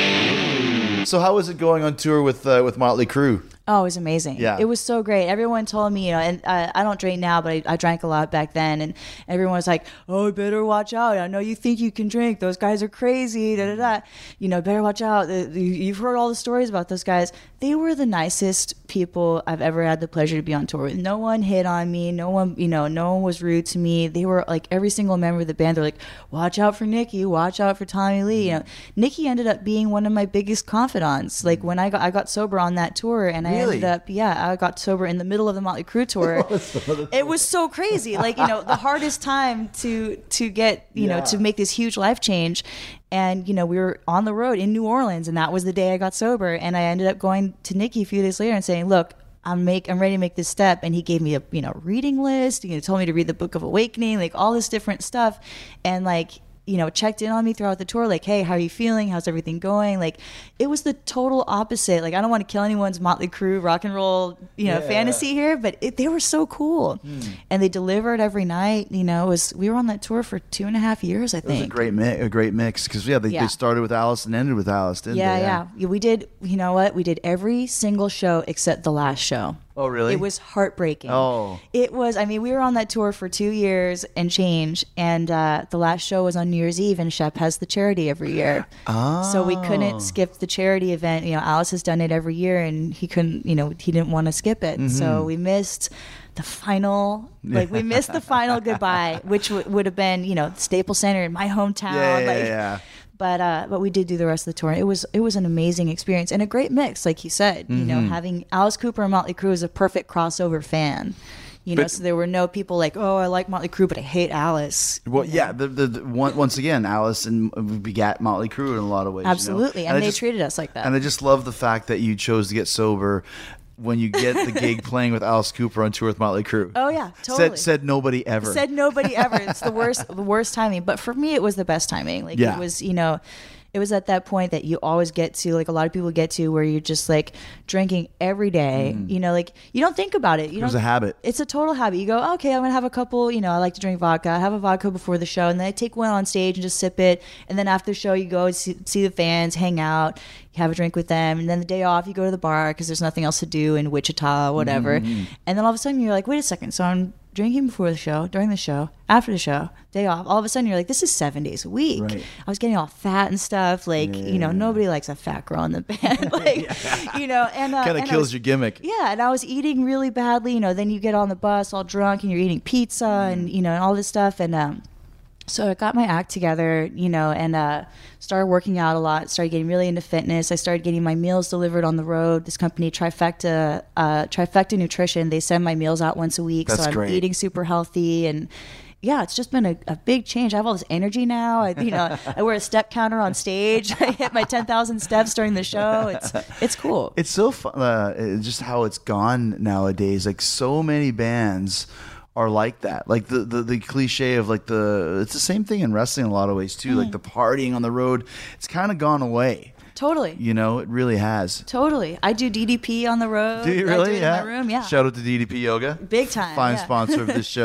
So how was it going on tour with uh, with Motley Crue? Oh, it was amazing. Yeah. It was so great. Everyone told me, you know, and uh, I don't drink now, but I, I drank a lot back then. And everyone was like, oh, you better watch out. I know you think you can drink. Those guys are crazy. Da, da, da. You know, better watch out. You've heard all the stories about those guys. They were the nicest people I've ever had the pleasure to be on tour with. No one hit on me. No one, you know, no one was rude to me. They were like, every single member of the band, they're like, watch out for Nikki. Watch out for Tommy Lee. You know, Nikki ended up being one of my biggest confidants. Like when I got, I got sober on that tour and I Really? ended up, yeah, I got sober in the middle of the Motley Crue tour. It was so crazy. Like, you know, the hardest time to to get, you Yeah. know, to make this huge life change. And, you know, we were on the road in New Orleans, and that was the day I got sober. And I ended up going to Nikki a few days later and saying, look, I'm make I'm ready to make this step. And he gave me a, you know, reading list. You know, told me to read the Book of Awakening, like all this different stuff. And like, you know, checked in on me throughout the tour, like, hey, how are you feeling? How's everything going? Like, it was the total opposite. Like, I don't want to kill anyone's Motley Crue rock and roll, you know, Yeah. fantasy here, but it, they were so cool. Mm. And they delivered every night. You know, it was we were on that tour for two and a half years, I It was think. a great mi- a great mix because yeah, they, Yeah. they started with Alice and ended with Alice, didn't Yeah, they? yeah, yeah. We did, you know what? We did every single show except the last show. Oh, really? It was heartbreaking. Oh. It was, I mean, we were on that tour for two years and change, and uh, the last show was on New Year's Eve, and Shep has the charity every year. Oh. So we couldn't skip the charity event. You know, Alice has done it every year, and he couldn't, you know, he didn't want to skip it. Mm-hmm. So we missed the final, like, we missed the final goodbye, which w- would have been, you know, Staples Center in my hometown. Yeah, yeah, like, yeah. But uh, but we did do the rest of the tour. It was it was an amazing experience and a great mix, like you said. You know, Mm-hmm. having Alice Cooper and Motley Crue is a perfect crossover fan. You know, But- so there were no people like, oh, I like Motley Crue, but I hate Alice. Well, yeah. The, the, the one, once again, Alice and uh, begat Motley Crue in a lot of ways. you know? Absolutely, and, I they just- treated us like that. And I just love the fact that you chose to get sober when you get the gig playing with Alice Cooper on tour with Motley Crue. Oh yeah, totally. Said said nobody ever. Said nobody ever. It's the worst, the worst timing. But for me, it was the best timing. Like Yeah. it was, you know, it was at that point that you always get to, like a lot of people get to, where you're just like drinking every day. You know, like you don't think about it. You It was don't- a habit. It's a total habit. You go, okay, I'm gonna have a couple. You know, I like to drink vodka. I have a vodka before the show, and then I take one on stage and just sip it. And then after the show, you go and see, see the fans, hang out, you have a drink with them, and then the day off, you go to the bar because there's nothing else to do in Wichita, whatever. And then all of a sudden, you're like, wait a second. So I'm drinking before the show, during the show, after the show, day off. All of a sudden, you're like, this is seven days a week. Right. I was getting all fat and stuff. Like, you know, nobody likes a fat girl in the band. like, you know, and uh, Kind of and I kills was- your gimmick. yeah, and I was eating really badly. You know, then you get on the bus all drunk and you're eating pizza and you know and all this stuff. And um, so I got my act together, you know, and uh, started working out a lot. Started getting really into fitness. I started getting my meals delivered on the road. This company, Trifecta, uh, Trifecta Nutrition, they send my meals out once a week. That's so I'm great. eating super healthy and. Yeah, it's just been a, a big change. I have all this energy now. I, you know, I wear a step counter on stage. I hit my ten thousand steps during the show. It's it's cool. It's so fun, uh, it's just how it's gone nowadays. Like so many bands are like that. Like the, the, the cliche of like the, it's the same thing in wrestling in a lot of ways too. Mm. Like the partying on the road, it's kind of gone away. Totally. You know, it really has. Totally. I do D D P on the road. Do you I really? do it yeah. in my room. Yeah. Shout out to D D P Yoga. Big time, Fine yeah. sponsor of this show.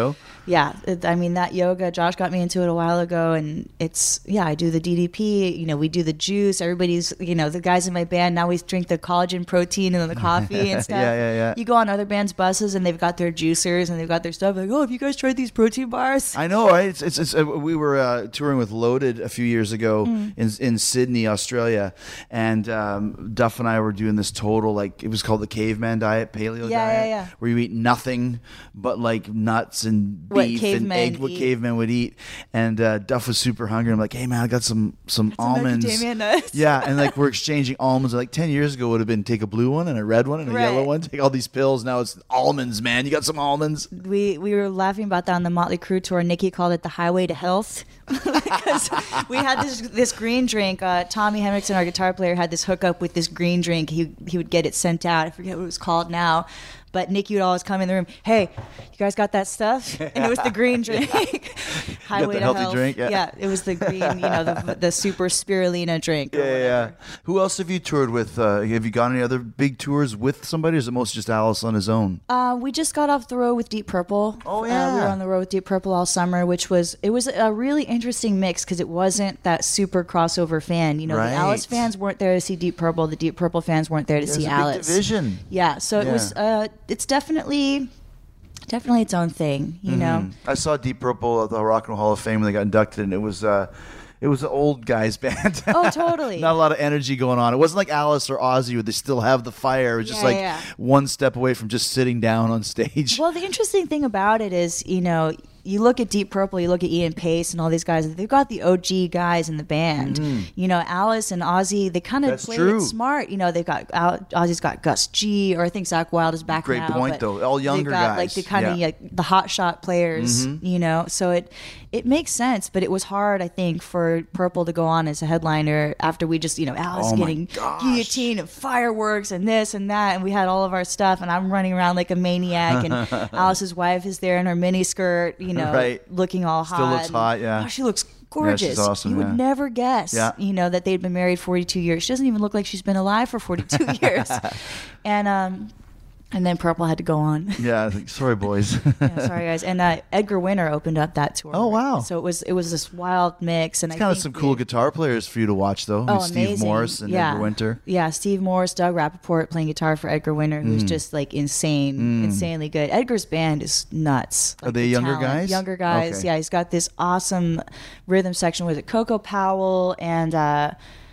Yeah, it, I mean that yoga. Josh got me into it a while ago, and it's yeah. I do the D D P. You know, we do the juice. Everybody's you know the guys in my band now we drink the collagen protein and then the coffee and stuff. Yeah, yeah, yeah. You go on other bands' buses and they've got their juicers and they've got their stuff. Like, oh, have you guys tried these protein bars? I know, right? It's, it's, it's uh, we were uh, touring with Loaded a few years ago Mm. in in Sydney, Australia, and um, Duff and I were doing this total like it was called the caveman diet, paleo Yeah, diet, yeah, yeah. where you eat nothing but like nuts and What beef and cavemen egg, what eat. cavemen would eat. And uh, Duff was super hungry. I'm like, hey man, I got some some Some almonds. macadamia nuts. Yeah, and like we're exchanging almonds. Like ten years ago would have been take a blue one and a red one and a Right. yellow one. Take all these pills. Now it's almonds, man. You got some almonds. We we were laughing about that on the Motley Crue tour. Nikki called it the highway to health because we had this this green drink. Uh, Tommy Henriksen, our guitar player, had this hookup with this green drink. He he would get it sent out. I forget what it was called now. But Nikki would always come in the room. Hey, you guys got that stuff? And it was the green drink. Highway the to healthy health. drink, yeah. it was the green, you know, the, the super spirulina drink. or Yeah, yeah, yeah. whatever. Who else have you toured with? Uh, have you gone any other big tours with somebody, or is it most just Alice on his own? Uh, we just got off the road with Deep Purple. Oh, Uh, we yeah. were on the road with Deep Purple all summer, which was it was a really interesting mix because it wasn't that super crossover fan. You know, Right. the Alice fans weren't there to see Deep Purple. The Deep Purple fans weren't there to There's see a big Alice. division. Yeah, so it Yeah. was. Uh, it's definitely, definitely its own thing. You know. I saw Deep Purple at the Rock and Roll Hall of Fame when they got inducted, and it was uh, it was an old guys band. Oh, totally. Not a lot of energy going on. It wasn't like Alice or Ozzy where they still have the fire. It was just Yeah, like yeah. one step away from just sitting down on stage. Well, the interesting thing about it is, you know, you look at Deep Purple, you look at Ian Pace and all these guys, they've got the O G guys in the band. You know, Alice and Ozzy, they kind of Mm-hmm. That's play true. it smart. You know, they've got, Al- Ozzy's got Gus G, or I think Zach Wilde is back Great now. point, but though. All younger they've got, like, guys. the kind of Yeah. like, the hot shot players, you know, so it it makes sense, but it was hard, I think, for Purple to go on as a headliner after we just, you know, Alice Oh my getting gosh. guillotine and fireworks and this and that, and we had all of our stuff, and I'm running around like a maniac, and Alice's wife is there in her mini skirt, you know, Right. looking all hot. Still looks and- hot, yeah. Oh, she looks gorgeous. awesome, You yeah. would never guess, Yeah. you know, that they'd been married forty-two years. She doesn't even look like she's been alive for forty-two years. And um, and then Purple had to go on. Yeah, I think, sorry, boys. Yeah, sorry guys. And uh, Edgar Winter opened up that tour. Oh, wow. So it was it was this wild mix, and I Kind of think some we- cool guitar players for you to watch, though. Oh, Steve amazing. Morris and yeah. Edgar Winter. Yeah, Steve Morris, Doug Rappaport playing guitar for Edgar Winter, who's Mm. just like insane, insanely good. Edgar's band is nuts. Are Like, they the younger talent. guys? Younger guys. Okay. Yeah, he's got this awesome rhythm section with it. Coco Powell and uh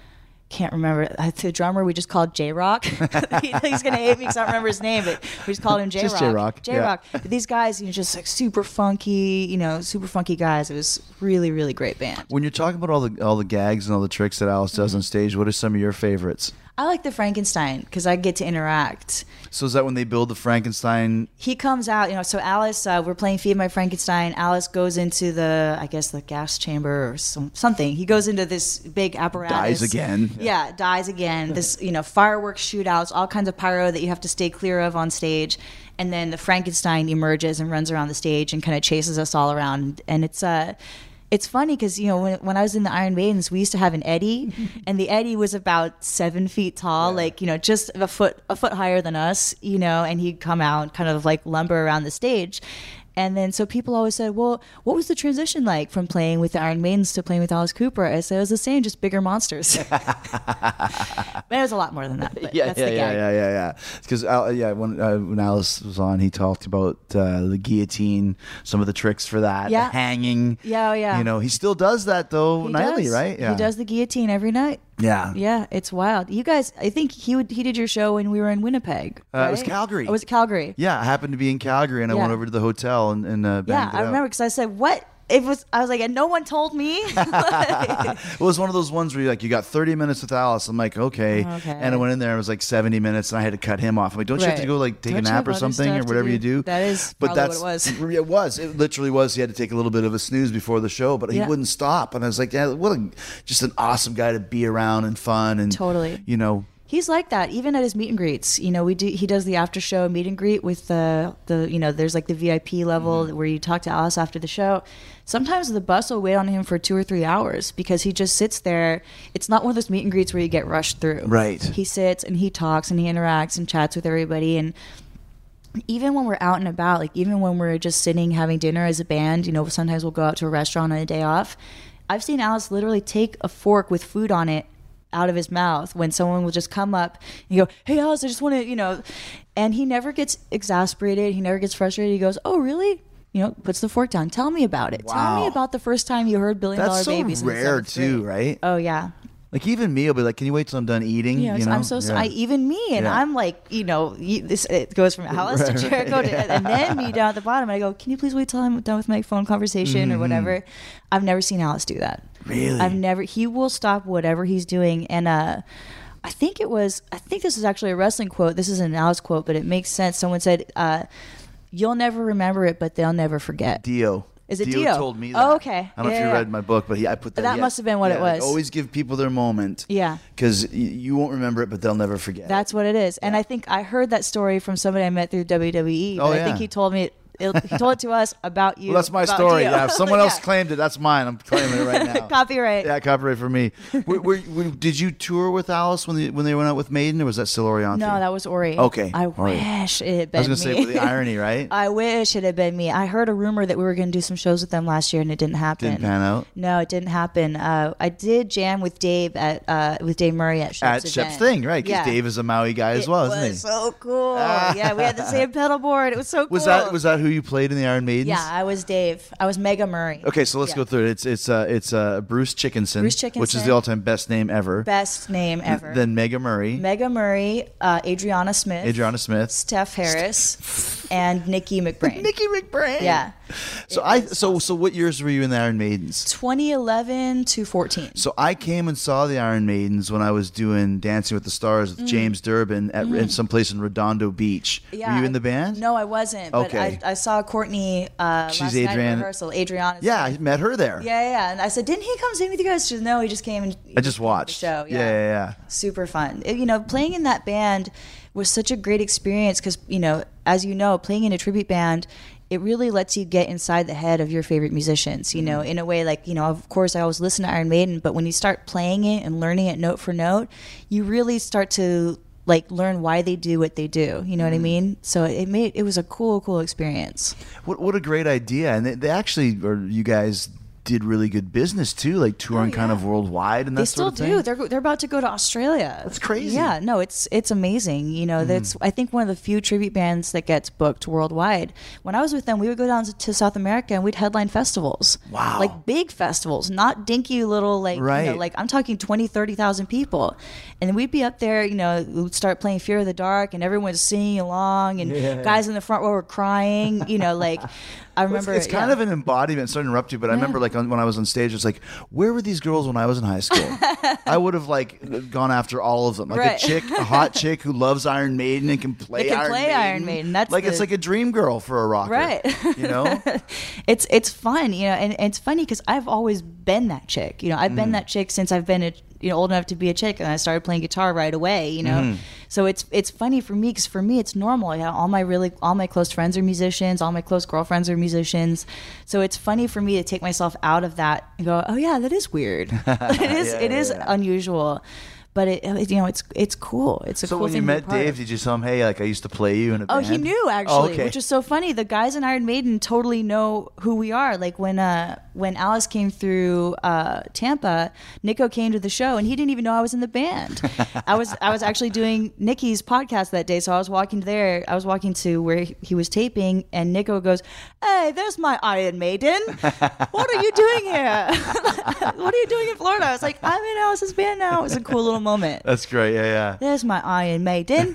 can't remember uh, the drummer we just called J Rock. he, he's gonna hate me because I don't remember his name, but we just called him J Rock. Just J-Rock, J Rock. But these guys, you know, just like super funky, you know, super funky guys. It was really, really great band. When you're talking about all the all the gags and all the tricks that Alice does on stage, what are some of your favorites? I like the Frankenstein because I get to interact. So is that when they build the Frankenstein? He comes out, you know, so Alice, uh, we're playing Feed My Frankenstein. Alice goes into the, I guess, the gas chamber or some, something. He goes into this big apparatus. Dies again. Yeah, dies again. This, you know, fireworks, shootouts, all kinds of pyro that you have to stay clear of on stage. And then the Frankenstein emerges and runs around the stage and kind of chases us all around. And it's, uh, it's funny because, you know, when, when I was in the Iron Maidens, we used to have an Eddie, and the Eddie was about seven feet tall, like, you know, just a foot a foot higher than us, you know, and he'd come out and kind of like lumber around the stage. And then so people always said, well, what was the transition like from playing with the Iron Maidens to playing with Alice Cooper? I said, it was the same, just bigger monsters. But it was a lot more than that. But Yeah, that's yeah, the yeah, gag. yeah, yeah, yeah. Because uh, yeah, when uh, when Alice was on, he talked about uh, the guillotine, some of the tricks for that, Yeah. the hanging. Yeah, oh, yeah. You know, he still does that though He nightly, does. right? Yeah, He does the guillotine every night. Yeah, Yeah, it's wild. You guys, I think he would he did your show when we were in Winnipeg. Uh, it was right? Calgary. Oh, was it Calgary? Yeah, I happened to be in Calgary, and I Yeah. went over to the hotel and, and uh, Yeah, banged it I out. remember because I said, "What?" It was. I was like, "And no one told me." It was one of those ones where you're like, you got thirty minutes with Alice. I'm like, okay. Okay. And I went in there, it was like seventy minutes, and I had to cut him off. I'm like, don't you have to Right. go like take Don't a you nap have or other something stuff or to whatever do? you do? That is but probably that's, what it was. It was. It literally was. He had to take a little bit of a snooze before the show, but he Yeah. wouldn't stop. And I was like, yeah, what a just an awesome guy to be around and fun and Totally. You know, He's like that, even at his meet and greets. You know, we do. He does the after show meet and greet with the the. You know, there's like the V I P level Mm-hmm. where you talk to Alice after the show. Sometimes the bus will wait on him for two or three hours because he just sits there. It's not one of those meet and greets where you get rushed through. Right. He sits and he talks and he interacts and chats with everybody and. even when we're out and about, like even when we're just sitting having dinner as a band, you know, sometimes we'll go out to a restaurant on a day off. I've seen Alice literally take a fork with food on it out of his mouth when someone will just come up and go, "Hey Alice, I just want to," you know, and he never gets exasperated. He never gets frustrated. He goes, "Oh, really?" You know, puts the fork down. Tell me about it. Wow. Tell me about the first time you heard Billion That's Dollar so Babies. in the rare seventh too, grade. right? Oh yeah. Like even me will be like, "Can you wait till I'm done eating?" You know, you know? I'm so Yeah. sorry. Even me, and Yeah. I'm like, you know, you, this it goes from Alice Right, to right, Jericho, to, yeah. and then me down at the bottom. I go, "Can you please wait till I'm done with my phone conversation Mm-hmm. or whatever?" I've never seen Alice do that. Really? I've never. He will stop whatever he's doing, and uh, I think it was. I think this is actually a wrestling quote. This is an Alice quote, but it makes sense. Someone said, uh, "You'll never remember it, but they'll never forget." Dio. Is it Dio? Dio? told me Oh, that. okay. I don't know Yeah, if you yeah. read my book, but he, I put that. That yeah. must have been what it Yeah, like, was. always give people their moment. Yeah. Because y- you won't remember it, but they'll never forget. That's what it is. And I think I heard that story from somebody I met through W W E. Oh, but I yeah. think he told me it, it, he told it to us about you. Well, that's my about story. Dio. Yeah, if someone else Yeah. claimed it, that's mine. I'm claiming it right now. Copyright. Yeah, copyright for me. were, were, were, did you tour with Alice when they, when they went out with Maiden, or was that still Orianthi? No, that was Ori. Okay, I Ori. wish it had been I was going to me. say, with the irony, right? I wish it had been me. I heard a rumor that we were going to do some shows with them last year, and it didn't happen. Didn't pan out? No, it didn't happen. Uh, I did jam with Dave at uh, with Dave Murray at Shep's At Shep's event. thing, right? Because Yeah. Dave is a Maui guy as It well, was isn't he? so cool. Yeah, we had the same pedal board. It was so cool. Was that was that who you played in the Iron Maidens? Yeah, I was Dave. I was Mega Murray. Okay, so let's Yeah. go through it. It's it's uh, it's uh, Bruce Chickinson, Bruce which is Chickinson. the all-time best name ever. Best name ever. Then Mega Murray, Mega Murray, uh, Adriana Smith, Adriana Smith, Steph Harris, and Nikki McBrain. Nikki McBrain. Yeah. So It I was so so what years were you in the Iron Maidens? twenty eleven to fourteen. So I came and saw the Iron Maidens when I was doing Dancing with the Stars with James Durbin at in some place in Redondo Beach. Were you in the band? No, I wasn't. But Okay. I, I saw Courtney uh, She's last night at Adriana- rehearsal. Adriana. Yeah, I met her there. Yeah, yeah, yeah. And I said, didn't he come sing with you guys? She said, no, he just came and I just watched. the show. Yeah, yeah, yeah. Super fun. It- you know, playing in that band was such a great experience because, you know, as you know, playing in a tribute band, it really lets you get inside the head of your favorite musicians, you know, in a way like, you know, of course I always listen to Iron Maiden, but when you start playing it and learning it note for note, you really start to like learn why they do what they do. You know what I mean? So it made, it was a cool, cool experience. What what a great idea! And they, they actually, or you guys did really good business too, like touring Oh, kind yeah. of worldwide and that They sort still of thing. do. They're they're about to go to Australia. That's crazy. Yeah, no, it's it's amazing. You know, that's I think one of the few tribute bands that gets booked worldwide. When I was with them, we would go down to South America and we'd headline festivals. Wow. Like big festivals, not dinky little like you Right. know, like I'm talking twenty, thirty thousand people. And we'd be up there, you know, we'd start playing Fear of the Dark and everyone's singing along and guys in the front row were crying, you know, like I Well, it's- remember it's, kind yeah. of an embodiment. Sorry to interrupt you, but I remember like on, when I was on stage, it's like, where were these girls when I was in high school? I would have like gone after all of them, like Right. a chick, a hot chick who loves Iron Maiden and can play, They can Iron, play Maiden. Iron Maiden. That's like the- it's like a dream girl for a rocker, Right. You know, it's it's fun, you know, and, and it's funny because I've always been that chick. You know, I've Mm. been that chick since I've been a, you know old enough to be a chick, and I started playing guitar right away. You know, Mm-hmm. so it's it's funny for me because for me it's normal. You know, all my really all my close friends are musicians, all my close girlfriends are musicians. So it's funny for me to take myself out of that and go, oh yeah, that is weird. it is Yeah, it yeah, is yeah. unusual. But it, it, you know, it's it's cool. It's a so cool when thing you to be met part of. Dave, did you tell him, hey, like I used to play you in a Oh, band? he knew actually, Oh, okay. which is so funny. The guys in Iron Maiden totally know who we are. Like when uh when Alice came through uh, Tampa, Nico came to the show and he didn't even know I was in the band. I was I was actually doing Nikki's podcast that day, so I was walking there. I was walking to where he, he was taping, and Nico goes, "Hey, there's my Iron Maiden. What are you doing here? What are you doing in Florida?" I was like, "I'm in Alice's band now." It was a cool little moment. That's great. Yeah, yeah. There's my Iron Maiden.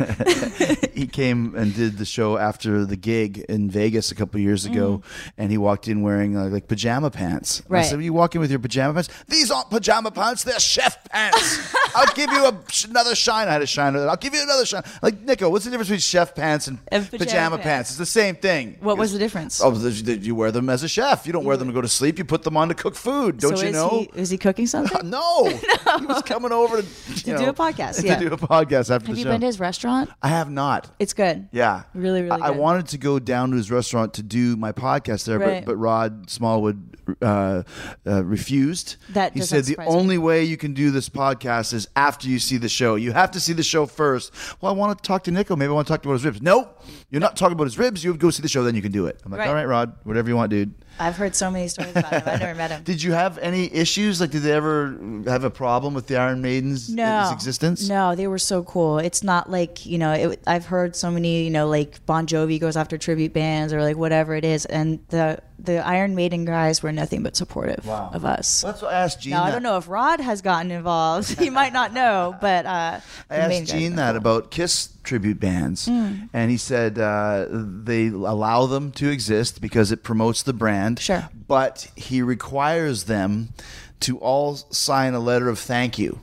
He came and did the show after the gig in Vegas a couple years ago, and he walked in wearing uh, like pajama pants. And I Mm. Right. said, "You walk in with your pajama pants? These aren't pajama pants; they're chef pants. I'll give you a, another shine. I had a shine. I'll give you another shine. Like Nico, what's the difference between chef pants and, And pajama pajama, pants. pants? It's the same thing. What was the difference? Oh, the- the- you wear them as a chef. You don't wear them to go to sleep. You put them on to cook food. Don't so you is know? He, is he cooking something? No. He was coming over to you do know, a podcast, yeah. to do a podcast after Have the you show. been to his restaurant? I have not. It's good. Yeah. Really, really I, I good. wanted to go down to his restaurant to do my podcast there, Right. but, but Rod Smallwood uh, uh, refused. That he does said not the surprise me. only way you can do this podcast is after you see the show. You have to see the show first. Well, I want to talk to Nico. Maybe I want to talk about his ribs. Nope. You're not talking about his ribs. You go see the show, then you can do it. I'm like, Right. all right, Rod, whatever you want, dude. I've heard so many stories about him. I've never met him. Did you have any issues? Like, did they ever have a problem with the Iron Maiden's no, existence? No, they were so cool. It's not like, you know, it, I've heard so many, you know, like Bon Jovi goes after tribute bands or like whatever it is. And the the Iron Maiden guys were nothing but supportive Wow. of us. Well, that's what I asked Gene. Now, I that. don't know if Rod has gotten involved. He might not know, but uh, I the Maiden asked guys Gene are that cool. about Kiss tribute bands, Mm. and he said uh, they allow them to exist because it promotes the brand. Sure. But he requires them to all sign a letter of thank you.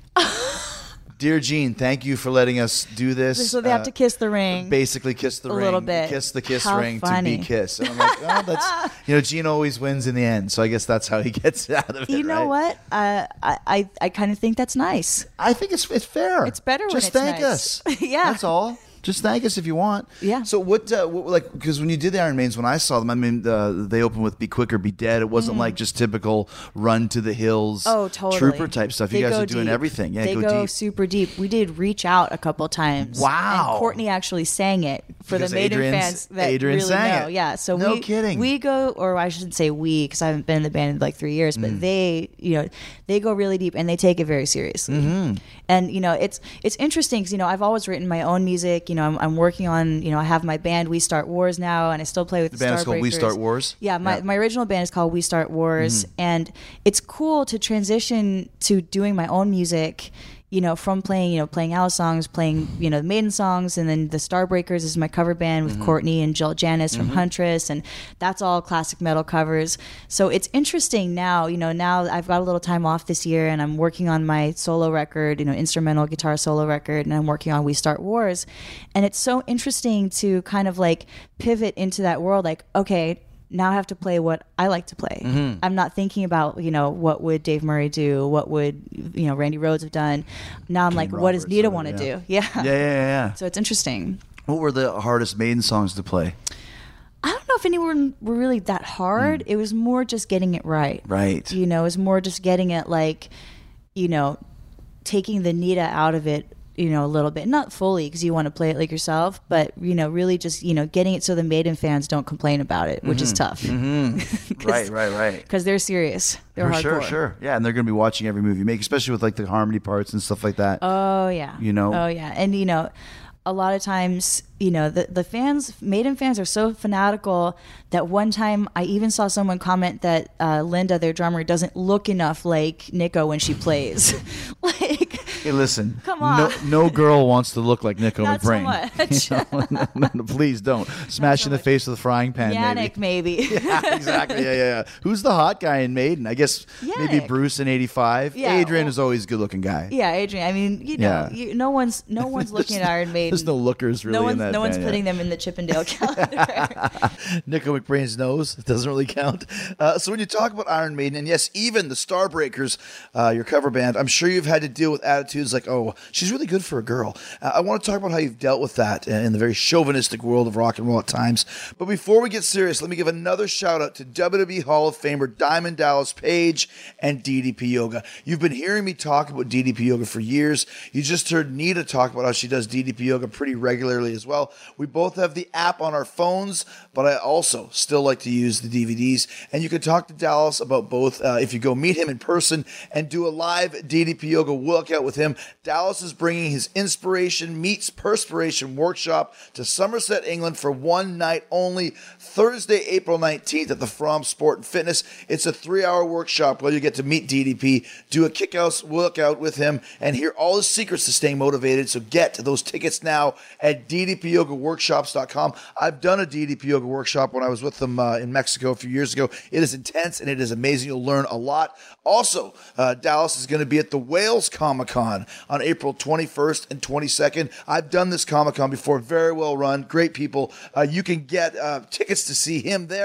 Dear Gene, thank you for letting us do this. So they have Uh, to kiss the ring. Basically, kiss the A ring. little bit. Kiss the kiss How ring funny. to be kiss. And I'm like, oh, that's you know, Gene always wins in the end. So I guess that's how he gets out of it. You know right? what? Uh, I I, I kind of think that's nice. I think it's it's fair. It's better when Just it's thank nice. us. Yeah. that's all. Just thank us if you want. Yeah. So what? Uh, what like because when you did the Iron Maidens, when I saw them, I mean, uh, they opened with "Be Quick or Be Dead." It wasn't like just typical run to the hills, Oh, totally. trooper type stuff. They You guys go are doing deep. everything. Yeah, they go, go, deep. super deep. We did Reach Out a couple times. Wow. And Courtney actually sang it for Because the Maiden Adrian's- fans that Adrian really sang know. it. Yeah. So No we kidding. we go, or I shouldn't say we, because I haven't been in the band in like three years. But Mm. they, you know, they go really deep and they take it very seriously. Mm-hmm. And you know, it's it's interesting because you know I've always written my own music. You know, I'm, I'm working on. You know, I have my band We Start Wars now, and I still play with The band is called We Starbreakers. Start Wars? Yeah, my, Yeah. my original band is called We Start Wars, Mm-hmm. and it's cool to transition to doing my own music. You know, from playing, you know, playing Alice songs, playing, you know, Maiden songs, and then the Starbreakers is my cover band with Mm-hmm. Courtney and Jill Janis from Huntress, and that's all classic metal covers. So it's interesting now, you know, now I've got a little time off this year, and I'm working on my solo record, you know, instrumental guitar solo record, and I'm working on We Start Wars, and it's so interesting to kind of like pivot into that world, like, okay, now I have to play what I like to play. Mm-hmm. I'm not thinking about, you know, what would Dave Murray do? What would, you know, Randy Rhoads have done? Now I'm like, what does Roberts, Nita or- want to yeah. do? Yeah. Yeah, yeah, yeah, yeah. So it's interesting. What were the hardest Maiden songs to play? I don't know if anyone were really that hard. It was more just getting it right. Right. You know, it was more just getting it like, you know, taking the Nita out of it, you know, a little bit. Not fully because you want to play it like yourself, but, you know, really just, you know, getting it so the Maiden fans don't complain about it, which is tough. Right, right, right. Because they're serious. They're For hardcore. sure, sure. Yeah, and they're going to be watching every movie you make, especially with like the harmony parts and stuff like that. Oh yeah. You know? Oh yeah. And you know, a lot of times, you know, the the fans, Maiden fans are so fanatical that one time I even saw someone comment that uh, Linda, their drummer, doesn't look enough like Nico when she plays. Like, Hey, listen. Come No, on. no girl wants to look like Nico not so McBrain. much. no, no, no, please don't. Smash in the face with a frying pan, Yannick, maybe. maybe. Yeah, exactly. Yeah, yeah, yeah. Who's the hot guy in Maiden? I guess maybe Yannick. Bruce in eighty-five. Yeah, Adrian well- is always a good-looking guy. Yeah, Adrian. I mean, you know, Yeah. you, no one's no one's looking at Iron Maiden. There's no lookers really no one's in that no one's band, putting yeah. them in the Chippendale calendar. Nico McBrain's nose doesn't really count. Uh, so when you talk about Iron Maiden, and yes, even the Starbreakers, uh, your cover band, I'm sure you've had to deal with attitudes like, oh, she's really good for a girl. Uh, I want to talk about how you've dealt with that uh, in the very chauvinistic world of rock and roll at times. But before we get serious, let me give another shout out to W W E Hall of Famer Diamond Dallas Page and D D P Yoga. You've been hearing me talk about D D P Yoga for years. You just heard Nita talk about how she does D D P Yoga pretty regularly as well. We both have the app on our phones, but I also still like to use the D V Ds. And you can talk to Dallas about both uh, if you go meet him in person and do a live D D P Yoga workout with him. Dallas is bringing his Inspiration Meets Perspiration workshop to Somerset, England for one night only, Thursday, April nineteenth at the From Sport and Fitness. It's a three-hour workshop where you get to meet D D P, do a kick-ass workout with him, and hear all his secrets to staying motivated. So get those tickets now at d d p yoga workshops dot com. I've done a D D P Yoga workshop when I was with them uh, in Mexico a few years ago. It is intense and it is amazing. You'll learn a lot. Also, uh, Dallas is going to be at the Wales Comic-Con on April twenty-first and twenty-second. I've done this Comic-Con before. Very well run. Great people. Uh, you can get uh, tickets to see him there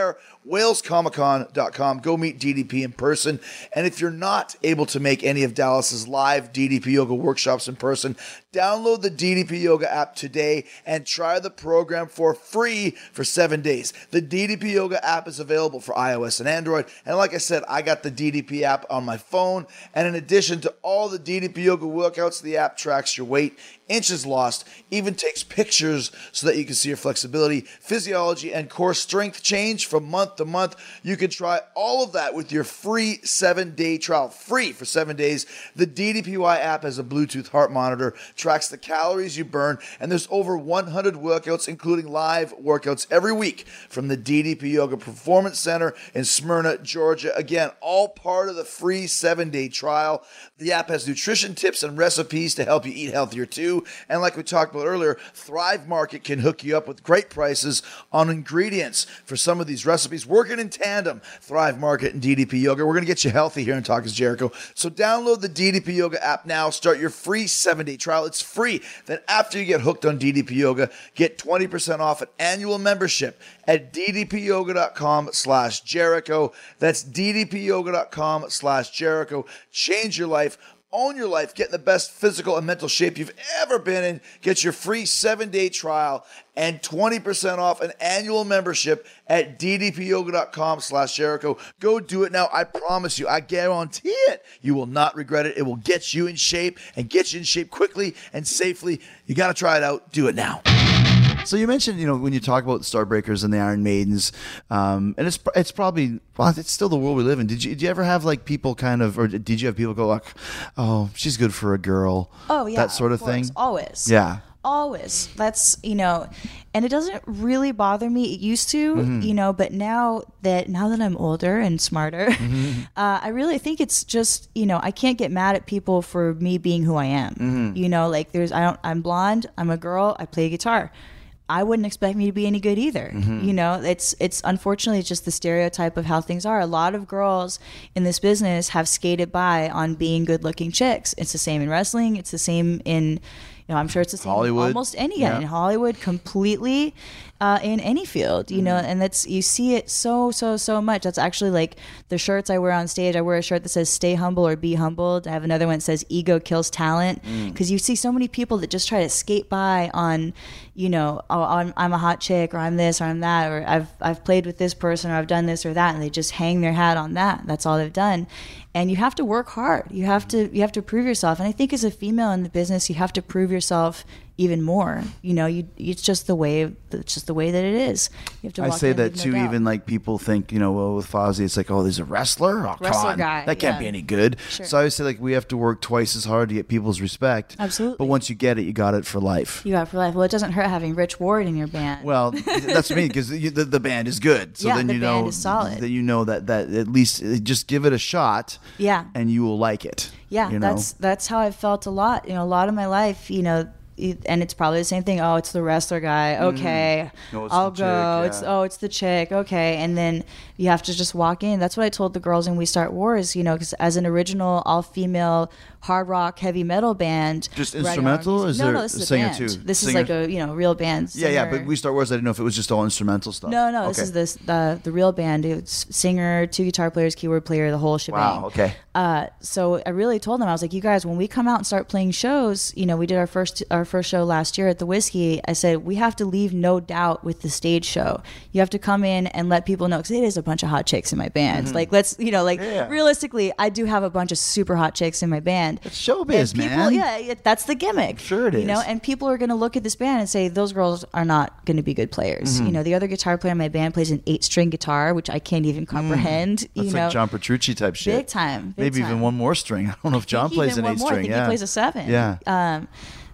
wales comic con dot com. Go meet D D P in person. And if you're not able to make any of Dallas's live D D P Yoga workshops in person, download the D D P Yoga app today and try the program for free for seven days. The D D P Yoga app is available for iOS and Android. And like I said, I got the D D P app on my phone. And in addition to all the D D P Yoga workouts, the app tracks your weight, inches lost, even takes pictures so that you can see your flexibility, physiology, and core strength change from month to month. You can try all of that with your free seven-day trial. Free for seven days. The D D P Y app has a Bluetooth heart monitor, tracks the calories you burn, and there's over one hundred workouts, including live workouts every week from the D D P Yoga Performance Center in Smyrna, Georgia. Again, all part of the free seven-day trial. The app has nutrition tips and recipes to help you eat healthier too. And like we talked about earlier, Thrive Market can hook you up with great prices on ingredients for some of these recipes. Working in tandem, Thrive Market and D D P Yoga. We're going to get you healthy here in Talk is Jericho. So download the D D P Yoga app now. Start your free seven-day trial. It's free. Then after you get hooked on D D P Yoga, get twenty percent off an annual membership at ddpyoga.com slash Jericho. That's ddpyoga.com slash Jericho. Change your life. Own your life. Get in the best physical and mental shape you've ever been in. Get your free seven-day trial and twenty percent off an annual membership at ddpyoga.com slash Jericho. Go do it now. I promise you. I guarantee it. You will not regret it. It will get you in shape and get you in shape quickly and safely. You got to try it out. Do it now. So you mentioned, you know, when you talk about the Starbreakers and the Iron Maidens, um, and it's it's probably, well, it's still the world we live in. Did you did you ever have like people kind of, or did you have people go like, oh, she's good for a girl? Oh yeah, that sort of, of course. thing. Always. Yeah. Always. That's, you know, and it doesn't really bother me. It used to, Mm-hmm. you know, but now that now that I'm older and smarter, Mm-hmm. uh, I really think it's just, you know, I can't get mad at people for me being who I am. Mm-hmm. You know, like there's, I don't, I'm blonde, I'm a girl, I play guitar. I wouldn't expect me to be any good either. Mm-hmm. You know, it's it's unfortunately just the stereotype of how things are. A lot of girls in this business have skated by on being good looking chicks. It's the same in wrestling. It's the same in, you know, I'm sure it's the same Hollywood. in almost any, Yeah. in Hollywood, completely, uh, in any field, you know, and that's, you see it so, so, so much. That's actually like the shirts I wear on stage. I wear a shirt that says stay humble or be humbled. I have another one that says ego kills talent. Because you see so many people that just try to skate by on, you know, oh, I'm, I'm a hot chick, or I'm this, or I'm that, or I've, I've played with this person, or I've done this or that. And they just hang their hat on that. That's all they've done. And you have to work hard. You have to, you have to prove yourself. And I think as a female in the business, you have to prove yourself even more. You know, you, it's just the way, it's just the way that it is. You have to I walk say in that with no too. doubt. Even like people think, you know, well, with Fozzy, it's like, oh, there's a wrestler. Oh, come Wrestler on, guy, that can't yeah. be any good. Sure. So I always say like we have to work twice as hard to get people's respect. Absolutely. But once you get it, you got it for life. You got it for life. Well, it doesn't hurt having Rich Ward in your band. Well, that's what I mean, because the, the band is good. So Yeah, then the you know band is solid. that you know that that at least uh, just give it a shot. Yeah. And you will like it. Yeah, you know? that's that's how I've felt a lot. You know, a lot of my life. You know, it- and it's probably the same thing. Oh, it's the wrestler guy. Okay, No, it's I'll the go. chick, It's yeah. oh, it's the chick. Okay, and then you have to just walk in. That's what I told the girls in We Start Wars. You know, because as an original all-female hard rock heavy metal band, Just writing instrumental, our or is no, there no, this a is a singer band. too? This Singer? is like a you know real band. Yeah, yeah, singer. but We Start Wars, I didn't know if it was just all instrumental stuff. No, no, this Okay. is this the the real band. It's singer, two guitar players, keyboard player, the whole shebang. Wow, okay. Uh, so I really told them, I was like, you guys, when we come out and start playing shows, you know, we did our first our first show last year at the Whiskey. I said we have to leave no doubt with the stage show. You have to come in and let people know, because it is a bunch of hot chicks in my band. Like let's you know like Yeah. realistically, I do have a bunch of super hot chicks in my band. It's showbiz, And people, man. Yeah, it, that's the gimmick. Sure it You know, is. and people are going to look at this band and say those girls are not going to be good players. Mm-hmm. You know, the other guitar player in my band plays an eight-string guitar, which I can't even comprehend. That's you like know, John Petrucci type shit. big time. Big Maybe time. even one more string. I don't know if John think plays even an one eight more. I string. think Yeah. he plays a seven. Yeah. Um,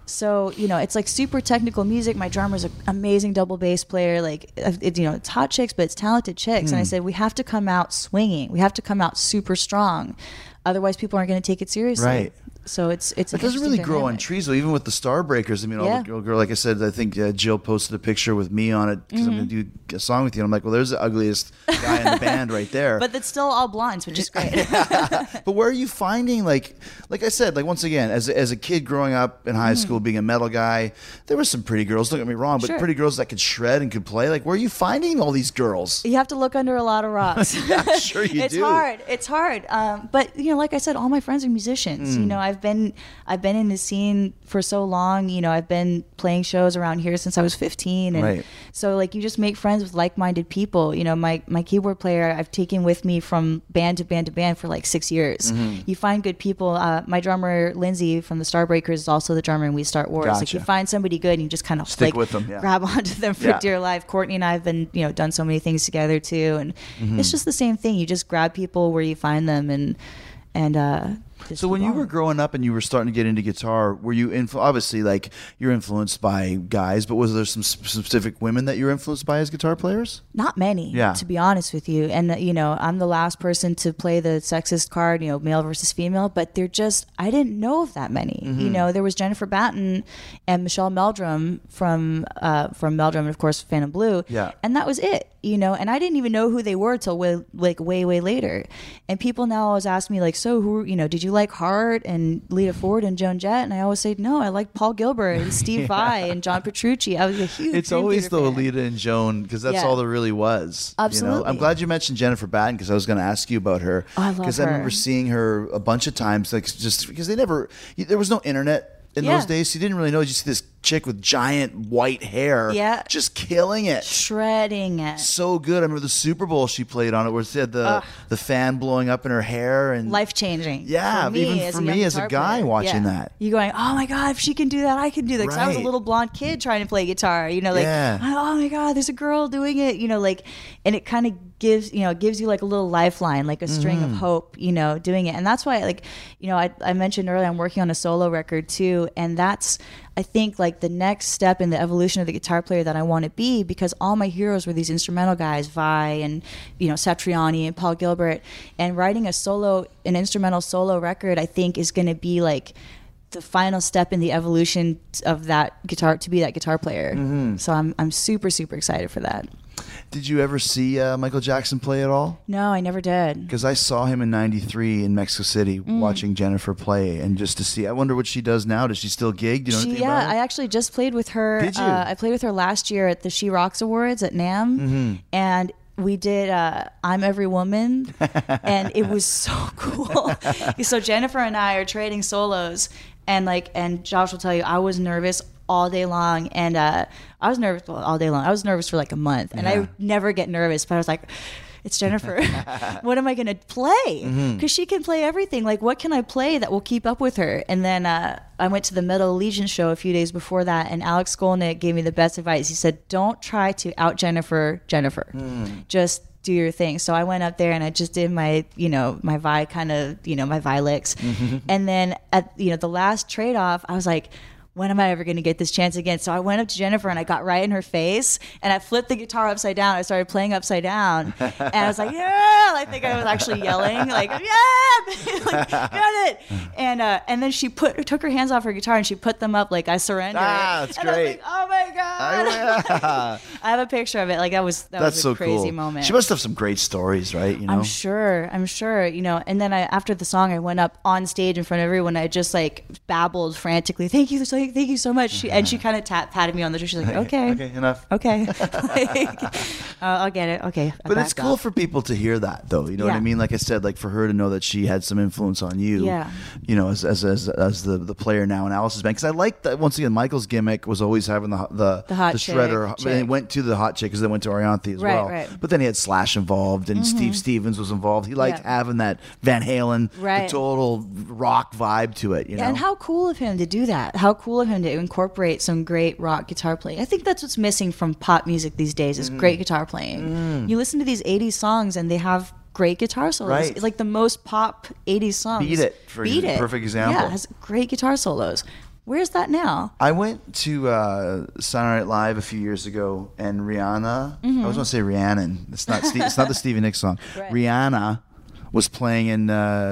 so you know, it's like super technical music. My drummer's an amazing double bass player. Like, it, you know, it's hot chicks, but it's talented chicks. And Hmm. I said we have to come out swinging. We have to come out super strong. Otherwise, people aren't going to take it seriously. Right. So it's it's. It an doesn't really interesting grow on dynamic. trees though. Even with the Starbreakers, I mean, all Yeah. the girl, girl, like I said, I think uh, Jill posted a picture with me on it because I'm going to do a song with you. And I'm like, well, there's the ugliest guy in the band right there. But it's still all blondes, which is great. But where are you finding, like, like I said, like once again, as a, as a kid growing up in high school, being a metal guy, there were some pretty girls. Don't get me wrong, but Sure. pretty girls that could shred and could play. Like, where are you finding all these girls? You have to look under a lot of rocks. Yeah, sure you it's do. hard. It's hard. Um, but you know, like I said, all my friends are musicians. Hmm. You know, I've been I've been in the scene for so long. You know, I've been playing shows around here since I was fifteen, and Right. so like you just make friends with like-minded people. You know, my my keyboard player I've taken with me from band to band to band for like six years. Mm-hmm. You find good people. Uh, my drummer Lindsay from the Starbreakers is also the drummer in We Start Wars. Like Gotcha. you find somebody good and you just kind of Stick like with them, yeah. grab onto them for Yeah. dear life. Courtney and I have been, you know, done so many things together too, and Mm-hmm. it's just the same thing. You just grab people where you find them, and and uh. just So when keep you were on. growing up and you were starting to get into guitar, were you influ- obviously like you're influenced by guys, but was there some sp- specific women that you were influenced by as guitar players? Not many, Yeah. to be honest with you. And, uh, you know, I'm the last person to play the sexist card, you know, male versus female, but they're just, I didn't know of that many. Mm-hmm. You know, there was Jennifer Batten and Michelle Meldrum from, uh, from Meldrum, and of course, Phantom Blue. Yeah. And that was it, you know, and I didn't even know who they were till way, like way, way later. And people now always ask me, like, so who, you know, did you like Hart and Lita Ford and Joan Jett? And I always say, no, I like Paul Gilbert and Steve Vai and John Petrucci. I was a huge It's Dream always Theater the fan. Alita and Joan because that's Yeah. all there really was. You know? Absolutely. I'm glad you mentioned Jennifer Batten because I was going to ask you about her. Oh, I love Because I her. remember seeing her a bunch of times, like just because they never, there was no internet in Yeah. those days, so you didn't really know. You see this chick with giant white hair, Yeah. just killing it. Shredding it. So good. I remember the Super Bowl she played on it, where she had the the fan blowing up in her hair and Life changing. Yeah, for me, even as for a young me as a guitar guy player. watching Yeah. that. You going, oh my god, if she can do that, I can do that. Because I was a Right. little blonde kid trying to play guitar. You know, like, Yeah. oh my god, there's a girl doing it. You know, like, and it kind of gives you know gives you like a little lifeline, like a string Mm-hmm. of hope. You know, doing it, and that's why, like, you know, I I mentioned earlier I'm working on a solo record too, and that's. I think like the next step in the evolution of the guitar player that I want to be, because all my heroes were these instrumental guys, Vai and, you know, Satriani and Paul Gilbert, and writing a solo, an instrumental solo record, I think is going to be like the final step in the evolution of that guitar, to be that guitar player. Mm-hmm. So I'm, I'm super, super excited for that. Did you ever see uh, Michael Jackson play at all? No, I never did. Because I saw him in ninety-three in Mexico City Mm. watching Jennifer play, and just to see, I wonder what she does now. Does she still gig? Do you know She, anything yeah, about I it? actually just played with her. Did you? Uh, I played with her last year at the She Rocks Awards at NAMM, Mm-hmm. and we did uh, I'm Every Woman, and it was so cool. So Jennifer and I are trading solos, and like, and Josh will tell you, I was nervous all day long, and uh, I was nervous well, all day long. I was nervous for like a month, and Yeah. I never get nervous, but I was like, it's Jennifer. What am I going to play? Because she can play everything. Like, what can I play that will keep up with her? And then uh, I went to the Metal Legion show a few days before that, and Alex Skolnick gave me the best advice. He said, don't try to out Jennifer Jennifer. Just do your thing. So I went up there and I just did my, you know, my Vi kind of, you know, my Vi licks. And then at, you know, the last trade off, I was like, when am I ever going to get this chance again? So I went up to Jennifer and I got right in her face and I flipped the guitar upside down. I started playing upside down and I was like, yeah, I think I was actually yelling like, yeah, like, got it. And, uh, and then she put, took her hands off her guitar and she put them up like I surrender. Ah, that's and I was great. like, oh my God. I- I have a picture of it. Like that was, that That's was a so crazy cool. moment. She must have some great stories, right? You know, I'm sure. I'm sure. You know, and then I, after the song, I went up on stage in front of everyone. I just like babbled frantically. Thank you, so thank you so much. She, and she kind of tap patted me on the shoulder. She's like, okay, okay, enough. okay, like, uh, I'll get it. Okay, I But it's backed cool off. for people to hear that, though. You know what I Yeah. mean? Like I said, like for her to know that she had some influence on you. Yeah. You know, as as as, as the the player now in Alice's band. Because I like that. Once again, Michael's gimmick was always having the the The hot chick, shredder. chick. And it went to the hot chick because then went to Orianthe as Right, well. right. But then he had Slash involved and Steve Stevens was involved. He liked Yeah. having that Van Halen, Right. the total rock vibe to it. You know. Yeah, and how cool of him to do that. How cool of him to incorporate some great rock guitar playing. I think that's what's missing from pop music these days is Mm. great guitar playing. You listen to these eighties songs and they have great guitar solos. Right. It's like the most pop eighties songs. Beat It, for Beat ex- It. perfect example. Yeah, it has great guitar solos. Where's that now? I went to uh, Saturday Night Live a few years ago, and Rihanna. I was going to say Rhiannon. It's not. Steve, it's not the Stevie Nicks song. Right. Rihanna was playing in uh,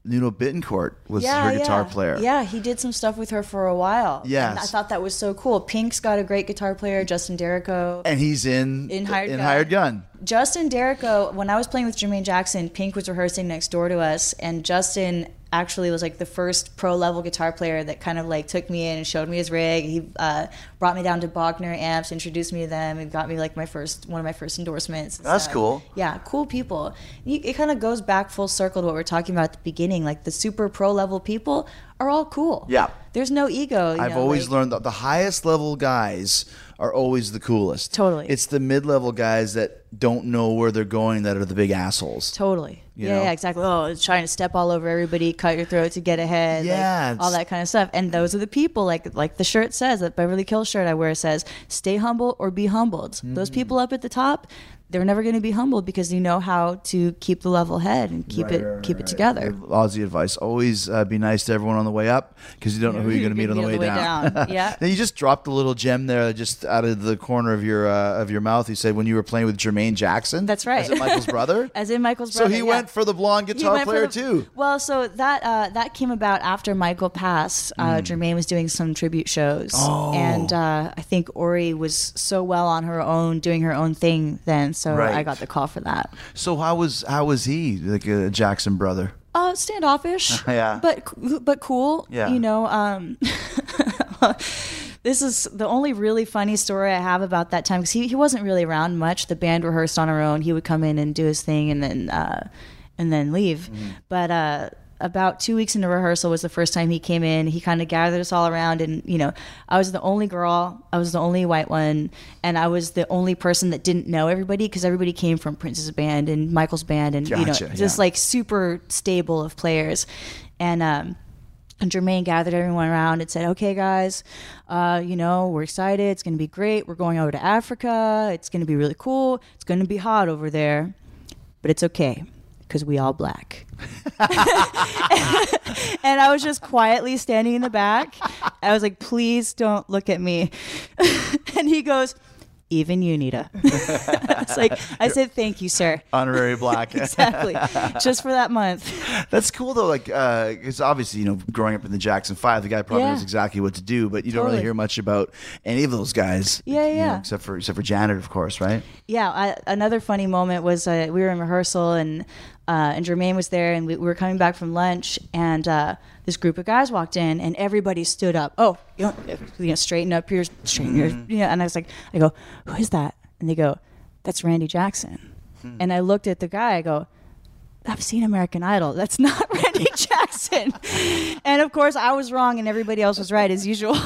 Nuno Bittencourt was Yeah, her guitar yeah. player. Yeah, he did some stuff with her for a while. Yes. And I thought that was so cool. Pink's got a great guitar player, Justin Derrico. And he's in In Hired in Gun. Hired Gun. Justin Derrico, when I was playing with Jermaine Jackson, Pink was rehearsing next door to us, and Justin actually was like the first pro level guitar player that kind of like took me in and showed me his rig. He uh, brought me down to Bogner amps, introduced me to them, and got me like my first one of my first endorsements. and That's stuff. cool. Yeah, cool people. You, it kind of goes back full circle to what we we're talking about at the beginning. Like the super pro level people are all cool. Yeah. There's no ego. you I've know, always like- learned that the highest level guys are always the coolest. Totally. It's the mid level guys that don't know where they're going that are the big assholes. Totally. You yeah, know? yeah, exactly. Oh, it's trying to step all over everybody, cut your throat to get ahead. like, Yeah, all it's- that kind of stuff. And those are the people, like like the shirt says, that Beverly Kills shirt I wear says, "Stay humble or be humbled." Those Mm-hmm. people up at the top, they're never going to be humbled because you know how to keep the level head and keep Right, it right, keep right. it together. Aussie advice: always uh, be nice to everyone on the way up because you don't know who you're going to meet on the way, down. Yeah. Now you just dropped a little gem there, just out of the corner of your uh, of your mouth. You said when you were playing with Jermaine Jackson. That's right. Is it Michael's brother? As in Michael's So brother. he yeah. went for the blonde He guitar went for player the- too. Well, so that uh, that came about after Michael passed. Uh, Jermaine was doing some tribute shows, Oh. and uh, I think Ori was so well on her own, doing her own thing then. So Right. I got the call for that. So how was how was he like a Jackson brother? Uh, standoffish, Yeah. but but cool. Yeah. You know, um, this is the only really funny story I have about that time because he, he wasn't really around much. The band rehearsed on our own. He would come in and do his thing and then uh, and then leave. But uh, about two weeks into rehearsal was the first time he came in. He kind of gathered us all around, and you know, I was the only girl. I was the only white one, and I was the only person that didn't know everybody because everybody came from Prince's band and Michael's band, and you know, Gotcha, just yeah. like super stable of players. And um, and Jermaine gathered everyone around and said, "Okay, guys, uh, you know, we're excited. It's going to be great. We're going over to Africa. It's going to be really cool. It's going to be hot over there, but it's okay because we all black." And I was just quietly standing in the back. I was like, "Please don't look at me." And he goes, "Even you, Nita." It's like I said, "Thank you, sir." Honorary black. Exactly, just for that month. That's cool though. Like, because obviously, you know, growing up in the Jackson Five, the guy probably Yeah. knows exactly what to do, but you don't really Totally. hear much about any of those guys. Yeah, you know, yeah. except for except for Janet, of course, right? Yeah, I, another funny moment was uh, we were in rehearsal and uh, and Jermaine was there and we, we were coming back from lunch and uh, this group of guys walked in and everybody stood up. Oh, you know, you know, straighten up your straighten your, you know. And I was like, I go, "Who is that?" And they go, "That's Randy Jackson." And I looked at the guy. I go, "I've seen American Idol. That's not Randy Jackson." And of course, I was wrong, and everybody else was right as usual.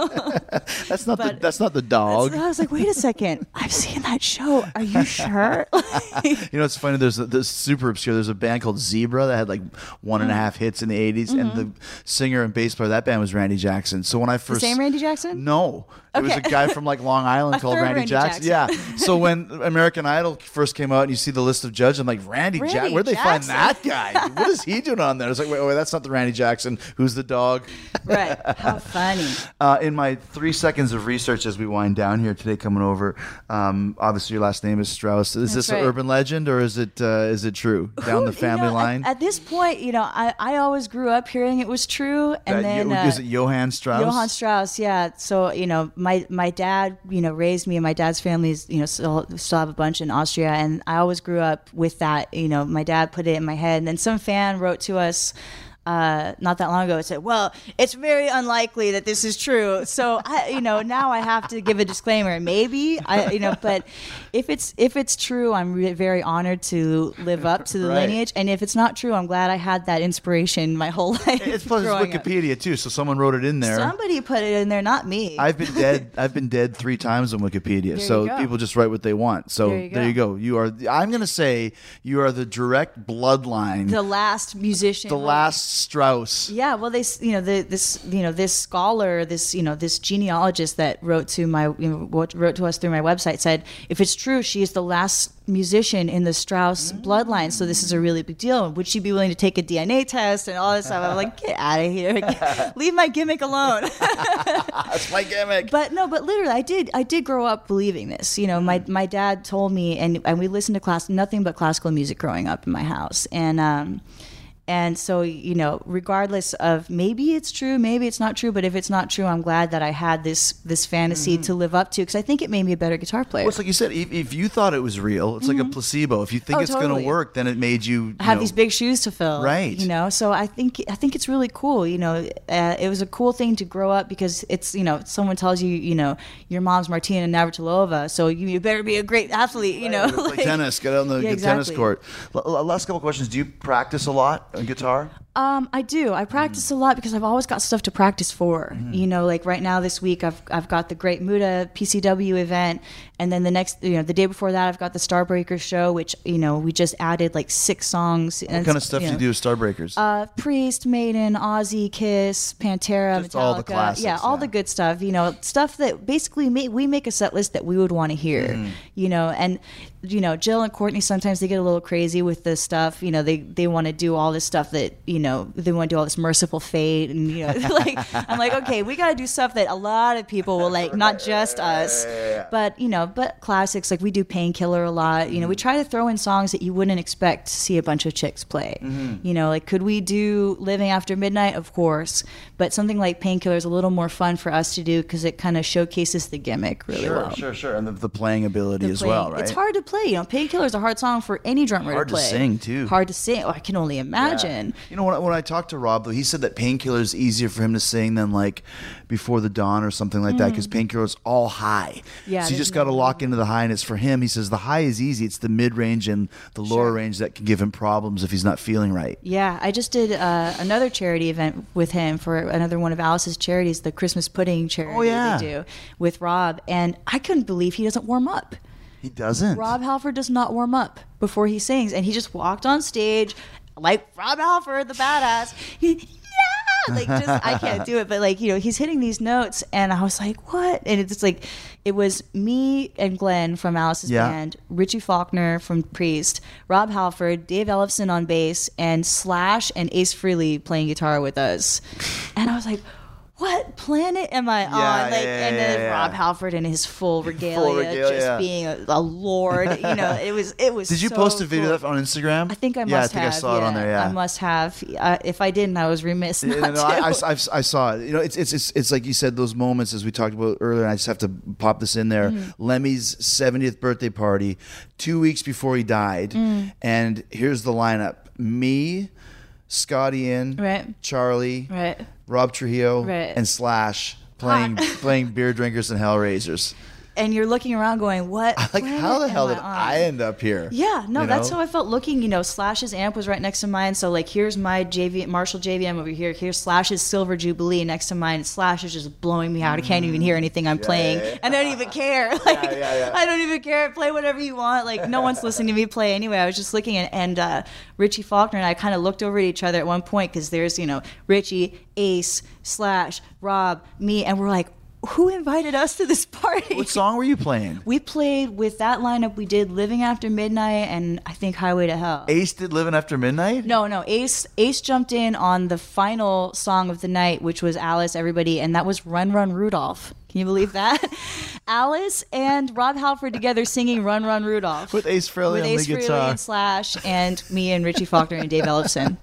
That's not the But- that's not the dog. I was like, "Wait a second, I've seen that show. Are you sure?" You know, it's funny. There's a, this super obscure. There's a band called Zebra that had like one and a half hits in the eighties, and the singer and bass player of that band was Randy Jackson. So when I the first same Randy Jackson? No. It was a Okay. guy from like Long Island A called third Randy, Randy Jackson. Jackson. Yeah. So when American Idol first came out and you see the list of judges, I'm like, Randy, Randy Jackson? Where'd they find Jackson? that guy? What is he doing on there? It's like, wait, wait, that's not the Randy Jackson. Who's the dog? Right. How funny. Uh, in my three seconds of research as we wind down here today, coming over, um, obviously your last name is Strauss. Is That's this right. an urban legend or is it uh, is it true down the Who- family you know, line? At, at this point, you know, I, I always grew up hearing it was true, and That- then is uh, it Johann Strauss? Johann Strauss, yeah. So you know, my my dad, you know, raised me, and my dad's family is, you know, still still have a bunch in Austria, and I always grew up with that. You know, my dad put it in my head, and then some fan wrote to us. Uh, not that long ago, it said, "Well, it's very unlikely that this is true." So, I, you know, now I have to give a disclaimer. Maybe, I, you know, but if it's if it's true, I'm re- very honored to live up to the Right. lineage. And if it's not true, I'm glad I had that inspiration my whole life. It's plus it's growing up. Wikipedia too, so someone wrote it in there. Somebody put it in there, not me. I've been dead. I've been dead three times on Wikipedia, you so go. people just write what they want. So There you there you go. go. You are. I'm going to say you are the direct bloodline, the the, last musician. last Strauss. Yeah, well, they, s- you know, the, this, you know, this scholar, this, you know, this genealogist that wrote to my, you know, what- wrote to us through my website said, if it's true, she is the last musician in the Strauss Mm. bloodline, so this is a really big deal. Would she be willing to take a D N A test and all this stuff? I'm like, get out of here, leave my gimmick alone. That's my gimmick. But no, but literally, I did. I did grow up believing this. You know, my my dad told me, and and we listened to class nothing but classical music growing up in my house, and um, And so, you know, regardless of maybe it's true, maybe it's not true, but if it's not true, I'm glad that I had this this fantasy to live up to, because I think it made me a better guitar player. Well, it's like you said, if, if you thought it was real, it's like a placebo. If you think Oh, it's going totally. to work, then it made you, you I have know, these big shoes to fill, Right. You know, so I think I think it's really cool. You know, uh, it was a cool thing to grow up, because it's, you know, someone tells you, you know, your mom's Martina Navratilova, so you, you better be a great athlete. You know, play like- tennis, get out on the Yeah, good tennis exactly. court. L- l- last couple questions. Do you practice a lot on guitar? Um, I do. I practice a lot because I've always got stuff to practice for. You know, like right now this week, I've I've got the Great Muda P C W event, and then the next, you know, the day before that, I've got the Starbreakers show, which, you know, we just added like six songs. What kind of stuff do you do with Starbreakers? Uh, Priest, Maiden, Ozzy, Kiss, Pantera, Just Metallica. all the classics, yeah, all yeah. the good stuff. You know, stuff that basically ma- we make a set list that we would want to hear. Mm-hmm. You know, and you know, Jill and Courtney, sometimes they get a little crazy with this stuff. You know, they they want to do all this stuff that, you know, they want to do all this Merciful Fate, and you know, like I'm like, okay, we got to do stuff that a lot of people will like, not just us. But you know, but classics, like we do Painkiller a lot. You know, we try to throw in songs that you wouldn't expect to see a bunch of chicks play. You know, like could we do Living After Midnight? Of course, but something like Painkiller is a little more fun for us to do because it kind of showcases the gimmick really sure, well. sure, sure. And the, the playing ability The as playing- well, right? It's hard to play. You know, Painkiller is a hard song for any drummer Hard to to play. sing, too. Hard to sing. Oh, I can only imagine. You know, when I, when I talked to Rob, though, he said that Painkiller is easier for him to sing than like Before the Dawn or something like that, because Painkiller is all high. Mm. Yeah, so you there's just got to no- lock into the high, and it's for him. He says the high is easy. It's the mid range and the lower Sure. range that can give him problems if he's not feeling right. Yeah, I just did uh, another charity event with him for another one of Alice's charities, the Christmas pudding charity Oh, yeah. they do with Rob, and I couldn't believe he doesn't warm up. He doesn't. Rob Halford does not warm up before he sings, and he just walked on stage like Rob Halford, the badass. He, yeah, like just I can't do it, but like, you know, he's hitting these notes, and I was like, what? And it's like, it was me and Glenn from Alice's Yeah. band, Richie Faulkner from Priest, Rob Halford, Dave Ellefson on bass, and Slash and Ace Frehley playing guitar with us, and I was like, what planet am I on? Yeah, Like, yeah, and then yeah, yeah. Rob Halford in his full regalia, regalia, just yeah. being a, a lord. You know, it was it was. Did you so post a video cool. of that on Instagram? I think I must yeah, I think have. I saw it on there. Yeah, I must have. Uh, if I didn't, I was remiss Yeah, not no, to. I, I, I, I saw it. You know, it's, it's it's it's like you said, those moments as we talked about earlier. And I just have to pop this in there. Mm. Lemmy's seventieth birthday party, two weeks before he died, Mm. and here's the lineup: me, Scotty in, Right. Charlie, Right. Rob Trujillo, Right. and Slash playing playing beer drinkers and Hellraisers. And you're looking around going, what? Like, planet how the am hell did on? I end up here? Yeah, no, You that's know? how I felt looking. You know, Slash's amp was right next to mine. So, like, here's my J V Marshall J V M over here. Here's Slash's Silver Jubilee next to mine. Slash is just blowing me out. I can't even hear anything I'm playing. yeah, yeah. I don't even care. Like, yeah, yeah. I don't even care. Play whatever you want. Like, no one's listening to me play anyway. I was just looking at, and uh, Richie Faulkner and I kind of looked over at each other at one point because there's, you know, Richie, Ace, Slash, Rob, me, and we're like, who invited us to this party? What song were you playing? We played with that lineup. We did Living After Midnight and I think Highway to Hell. Ace did Living After Midnight? No, no. Ace Ace jumped in on the final song of the night, which was Alice, Everybody, and that was Run Run Rudolph. Can you believe that? Alice and Rob Halford together singing Run Run Rudolph. With Ace Frehley With on Ace the Frehley guitar. and Slash and me and Richie Faulkner and Dave Ellefson.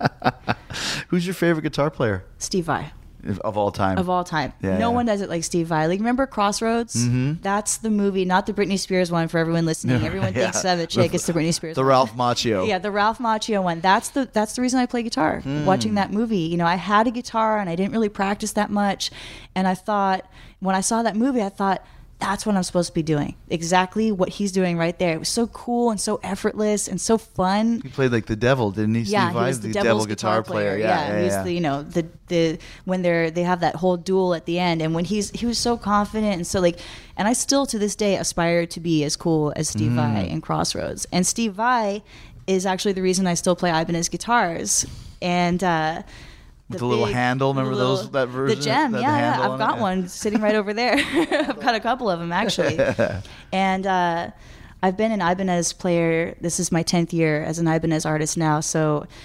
Who's your favorite guitar player Steve Vai. of all time? Of all time. Yeah, no yeah. one does it like Steve Vai. Like, remember Crossroads? Mm-hmm. That's the movie, not the Britney Spears one for everyone listening. Everyone Yeah. thinks of a chick, it's the Britney Spears The one. Ralph Macchio. Yeah, the Ralph Macchio one. That's the that's the reason I play guitar. Hmm. Watching that movie, you know, I had a guitar and I didn't really practice that much, and I thought when I saw that movie, I thought that's what I'm supposed to be doing. Exactly what he's doing right there. It was so cool and so effortless and so fun. He played like the devil, didn't he? Yeah, Steve he Vai, was the, the devil's devil guitar, player. Yeah, Yeah, yeah, he was yeah. the, you know, the the when they're they have that whole duel at the end, and when he's he was so confident and so like, and I still to this day aspire to be as cool as Steve Mm-hmm. Vai in Crossroads. And Steve Vai is actually the reason I still play Ibanez guitars. And uh, With the little handle, remember little- those- that version The gem, that had the yeah, yeah. handle I've on got it? Yeah. one sitting right over there. I've got a couple of them actually. And uh, I've been an Ibanez player. This is my tenth year as an Ibanez artist now. So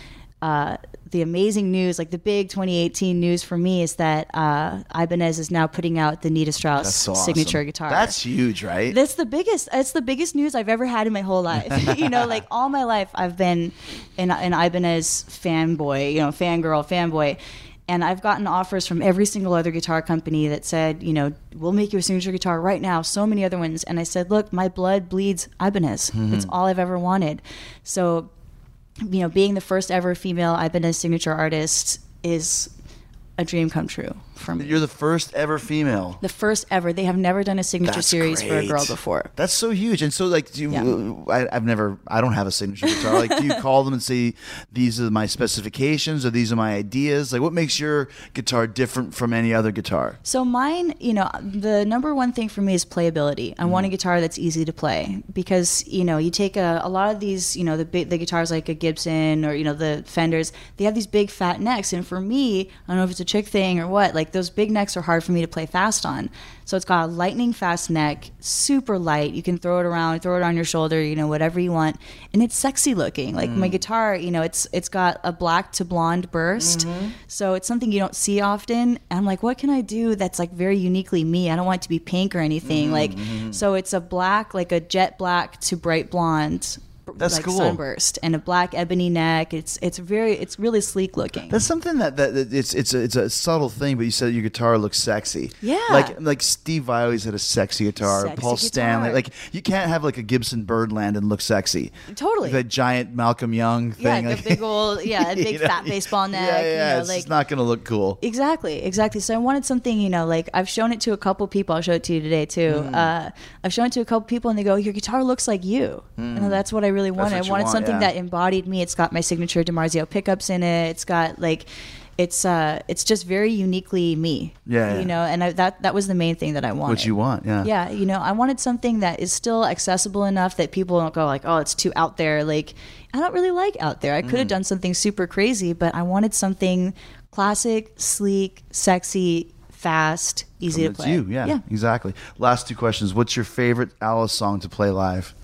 uh, the amazing news, like the big twenty eighteen news for me, is that uh, Ibanez is now putting out the Nita Strauss That's so awesome. signature guitar. That's huge, right? That's the biggest. It's the biggest news I've ever had in my whole life. You know, like all my life, I've been an, an Ibanez fanboy, you know, fangirl, fanboy. And I've gotten offers from every single other guitar company that said, you know, we'll make you a signature guitar right now. So many other ones. And I said, look, my blood bleeds Ibanez. Mm-hmm. It's all I've ever wanted. So, you know, being the first ever female Ibanez signature artist is a dream come true for me. You're the first ever female. The first ever. They have never done a signature That's series for a great. girl before. That's so huge. And so, like, do you, Yeah. I, I've never, I don't have a signature guitar. Like, do you call them and say, these are my specifications or these are my ideas? Like, what makes your guitar different from any other guitar? So mine, you know, the number one thing for me is playability. I want a guitar that's easy to play because, you know, you take a, a lot of these, you know, the big, the guitars like a Gibson or, you know, the Fenders, they have these big fat necks. And for me, I don't know if it's a chick thing or what, like those big necks are hard for me to play fast on. So it's got a lightning fast neck, super light. You can throw it around, throw it on your shoulder, you know, whatever you want. And it's sexy looking. Like my guitar, you know, it's it's got a black to blonde burst. So it's something you don't see often. And I'm like, what can I do that's like very uniquely me? I don't want it to be pink or anything. Like, so it's a black, like a jet black to bright blonde. That's like cool. Sunburst and a black ebony neck. It's it's very it's really sleek looking. That's something that, that, that it's it's a, it's a subtle thing, but you said your guitar looks sexy. Yeah. Like like Steve Vai always had a sexy guitar. Sexy Paul Stanley. guitar. Like you can't have like a Gibson Birdland and look sexy. Totally. Like that giant Malcolm Young yeah, thing. like like, a big old yeah, a big you know, fat baseball neck. Yeah, yeah. You know, it's like just not gonna look cool. Exactly, exactly. So I wanted something, you know, like I've shown it to a couple people. I'll show it to you today too. Mm. Uh, I've shown it to a couple people, and they go, "Your guitar looks like you." And that's what I really wanted. what you I wanted want, something yeah. that embodied me. It's got my signature DiMarzio pickups in it. It's got like, it's uh, it's just very uniquely me. Yeah, yeah. You know, and I, that that was the main thing that I wanted. What you want, yeah. Yeah, you know, I wanted something that is still accessible enough that people don't go like, "Oh, it's too out there." Like, I don't really like out there. I could have Mm. done something super crazy, but I wanted something classic, sleek, sexy, fast, easy to It's play. you, yeah, yeah. exactly. Last two questions. What's your favorite Alice song to play live?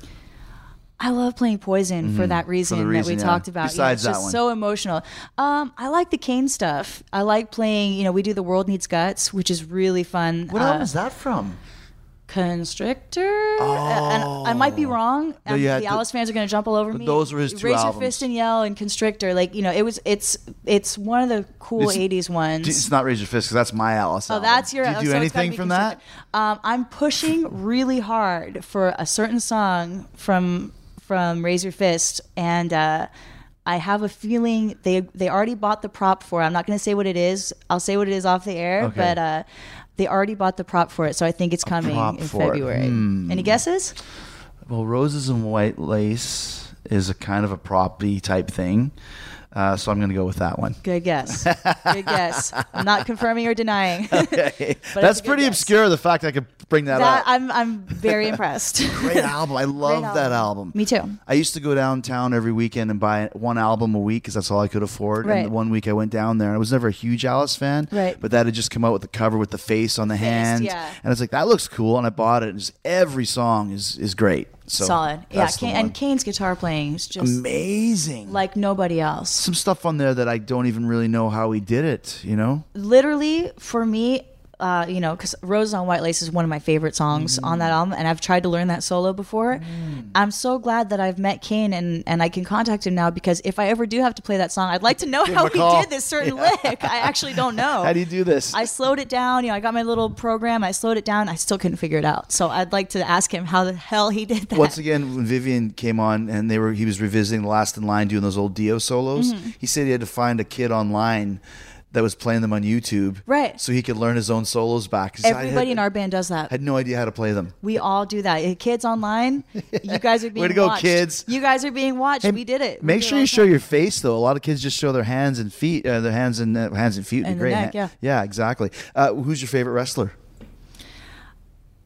I love playing Poison for that reason, reason, that we yeah. talked about. Besides yeah, that it's just one. so emotional. Um, I like the Kane stuff. I like playing. You know, we do The World Needs Guts, which is really fun. What Uh, album is that from? Constrictor. And I might be wrong. No, Um, you the had to- Alice fans are going to jump all over me. those were his two Raise albums. Your Fist and Yell and Constrictor. Like, you know, it was. It's it's one of the cool It's- eighties ones. It's not Raise Your Fist because that's my Alice. Oh, album. that's your. Do you oh, do so it's gotta anything be from Constrictor. that? Um, I'm pushing really hard for a certain song from from Raise Your Fist, and uh, I have a feeling they they already bought the prop for it. I'm not going to say what it is. I'll say what it is off the air, Okay. but uh, they already bought the prop for it, so I think it's coming prop in for it. February. Hmm. Any guesses? Well, Roses and White Lace is a kind of a proppy type thing. Uh, so I'm going to go with that one. Good guess. Good guess. I'm not confirming or denying. Okay. But That's it's a good pretty guess. obscure, the fact I could bring that, That up. I'm I'm very impressed. Great album. I love Great that album. Me too. I used to go downtown every weekend and buy one album a week because that's all I could afford. Right. And the one week I went down there, and I was never a huge Alice fan. Right. But that had just come out with the cover with the face on the hand. yeah. And I was like, that looks cool. And I bought it. And just every song is, is great. So Solid. Yeah. that's the Kane, one. and Kane's guitar playing is just Amazing. like nobody else. Some stuff on there that I don't even really know how he did it, you know? Literally, for me, uh, you know, because Rose on White Lace is one of my favorite songs on that album, and I've tried to learn that solo before. I'm so glad that I've met Kane and, and I can contact him now, because if I ever do have to play that song, I'd like to know Give how him a he call. did this certain lick. I actually don't know. How do you do this? I slowed it down. You know, I got my little program. I slowed it down. I still couldn't figure it out. So I'd like to ask him how the hell he did that. Once again, when Vivian came on and they were, he was revisiting The Last in Line, doing those old Dio solos. Mm-hmm. He said he had to find a kid online that was playing them on YouTube, Right. So he could learn his own solos back. He said, I Everybody had, in our band does that. had no idea how to play them. We all do that. Eh, Kids online, you guys are being Way to go, watched. kids. You guys are being watched. Hey, we did it. We Make do it sure all you the show time. your face, though. A lot of kids just show their hands and feet, uh, their hands and uh, hands and feet. would be And the great. neck, yeah. yeah, exactly. Uh, who's your favorite wrestler?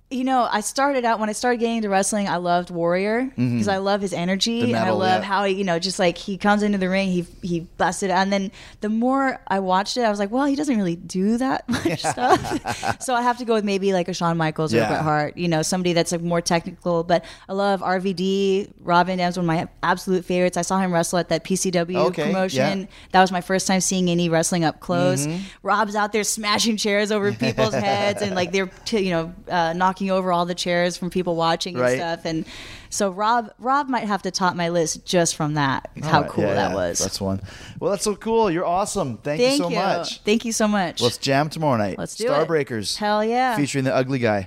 You know, I started out when I started getting into wrestling. I loved Warrior because I love his energy. The and I metal, love yeah. how he, you know, just like he comes into the ring, he he busted, and then the more I watched it, I was like, well, he doesn't really do that much stuff. So I have to go with maybe like a Shawn Michaels or Yeah. a Bret Hart. You know, somebody that's like more technical. But I love R V D. Rob Van Dam's one of my absolute favorites. I saw him wrestle at that P C W Okay, promotion. yeah. That was my first time seeing any wrestling up close. Rob's out there smashing chairs over people's heads, and like they're t- you know uh, knocking over all the chairs from people watching and Right. stuff. And so Rob Rob might have to top my list just from that. How Alright, cool yeah, that yeah, was. That's one. Well, that's so cool. You're awesome. Thank, Thank you so much. Thank you so much. Let's jam tomorrow night. Let's do it. Starbreakers. Hell yeah. Featuring the ugly guy.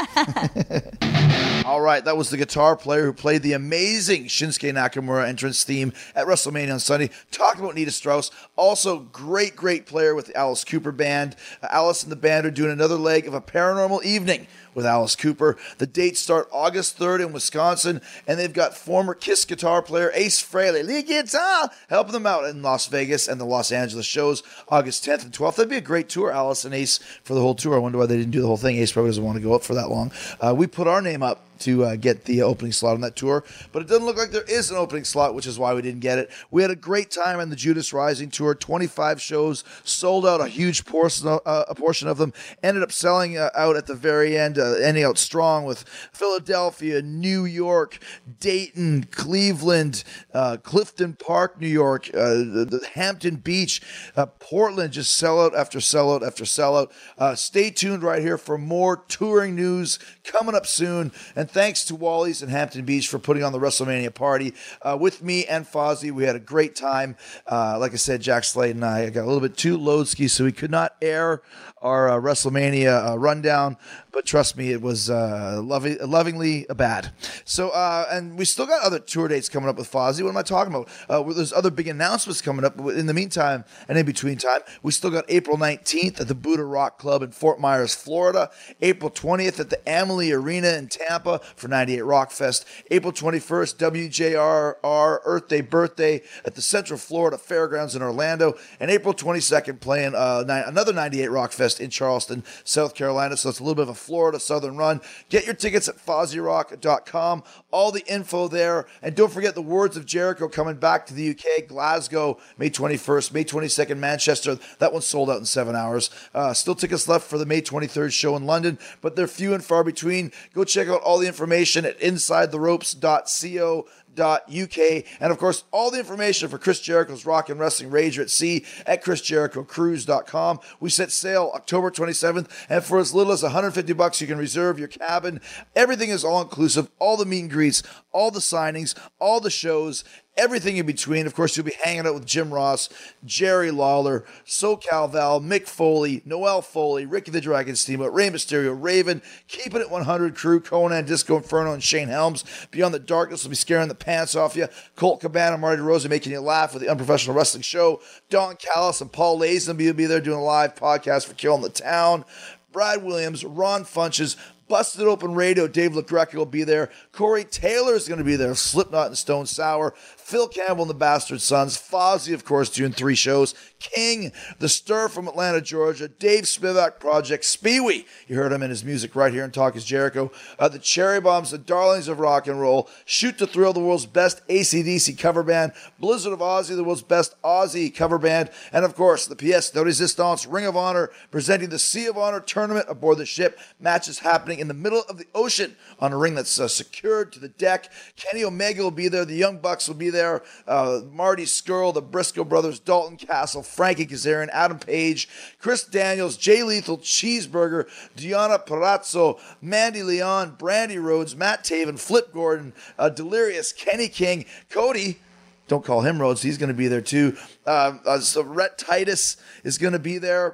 All right, that was the guitar player who played the amazing Shinsuke Nakamura entrance theme at WrestleMania on Sunday. Talk about Nita Strauss. Also, great, great player with the Alice Cooper Band. Uh, Alice and the band are doing another leg of a paranormal evening with Alice Cooper. The dates start August third in Wisconsin, and they've got former Kiss guitar player Ace Frehley, lead guitar, helping them out in Las Vegas and the Los Angeles shows August tenth and twelfth. That'd be a great tour, Alice and Ace, for the whole tour. I wonder why they didn't do the whole thing. Ace probably doesn't want to go up for that long. Uh, we put our name up to uh, get the opening slot on that tour, but it doesn't look like there is an opening slot, which is why we didn't get it. We had a great time on the Judas Rising tour, twenty-five shows, sold out a huge portion of, uh, a portion of them, ended up selling uh, out at the very end, uh, ending out strong with Philadelphia, New York, Dayton, Cleveland, uh, Clifton Park, New York, uh, the, the Hampton Beach, uh, Portland, just sellout after sellout after sellout. Uh, stay tuned right here for more touring news coming up soon. And thanks to Wally's in Hampton Beach for putting on the WrestleMania party. Uh, with me and Fozzy, we had a great time. Uh, like I said, Jack Slade and I got a little bit too load-ski, so we could not air our uh, WrestleMania uh, rundown. But trust me, it was uh, loving, lovingly bad. So, uh, and we still got other tour dates coming up with Fozzy. What am I talking about? Uh, well, there's other big announcements coming up. In the meantime, and in between time, we still got April nineteenth at the Buddha Rock Club in Fort Myers, Florida. April twentieth at the Amalie Arena in Tampa for ninety-eight Rock Fest. April twenty-first, W J R R Earth Day Birthday at the Central Florida Fairgrounds in Orlando. And April twenty-second, playing uh, ni- another ninety-eight Rock Fest in Charleston, South Carolina. So it's a little bit of a Florida Southern run. Get your tickets at fozzy rock dot com. All the info there. And don't forget the Words of Jericho coming back to the U K. Glasgow, May twenty-first. May twenty-second, Manchester. That one sold out in seven hours. Uh, still tickets left for the May twenty-third show in London, but they're few and far between. Go check out all the information at inside the ropes dot co. U K, and of course all the information for Chris Jericho's Rock and Wrestling Rager at Sea at chris jericho cruise dot com. We set sail October twenty-seventh, and for as little as one hundred fifty bucks you can reserve your cabin. Everything is all inclusive, all the meet and greets, all the signings, all the shows, everything in between. Of course, you'll be hanging out with Jim Ross, Jerry Lawler, SoCal Val, Mick Foley, Noel Foley, Ricky the Dragon Steamboat, Rey Mysterio, Raven, Keeping It one hundred crew, Conan, Disco Inferno, and Shane Helms. Beyond the Darkness will be scaring the pants off you. Colt Cabana, Marty Rosa making you laugh with the Unprofessional Wrestling Show. Don Callis and Paul Lazenby will be there doing a live podcast for Killing the Town. Brad Williams, Ron Funches, Busted Open Radio, Dave LaGreca will be there. Corey Taylor is going to be there. Slipknot and Stone Sour. Phil Campbell and the Bastard Sons. Fozzy, of course, doing three shows. King, The Stir from Atlanta, Georgia. Dave Spivak Project. Speewee, you heard him in his music right here in Talk is Jericho. Uh, the Cherry Bombs, the Darlings of Rock and Roll. Shoot to Thrill, the world's best A C D C cover band. Blizzard of Ozzy, the world's best Ozzy cover band. And of course, the Pièce de Résistance, Ring of Honor, presenting the Sea of Honor tournament aboard the ship. Matches happening in the middle of the ocean on a ring that's uh, secured to the deck. Kenny Omega will be there. The Young Bucks will be there. Uh, Marty Skrull, the Briscoe brothers, Dalton Castle, Frankie Kazarian, Adam Page, Chris Daniels, Jay Lethal, Cheeseburger, Deanna Parazzo, Mandy Leon, Brandy Rhodes, Matt Taven, Flip Gordon, uh, Delirious, Kenny King, Cody. Don't call him Rhodes. He's going to be there too. Uh, uh, so Rhett Titus is going to be there.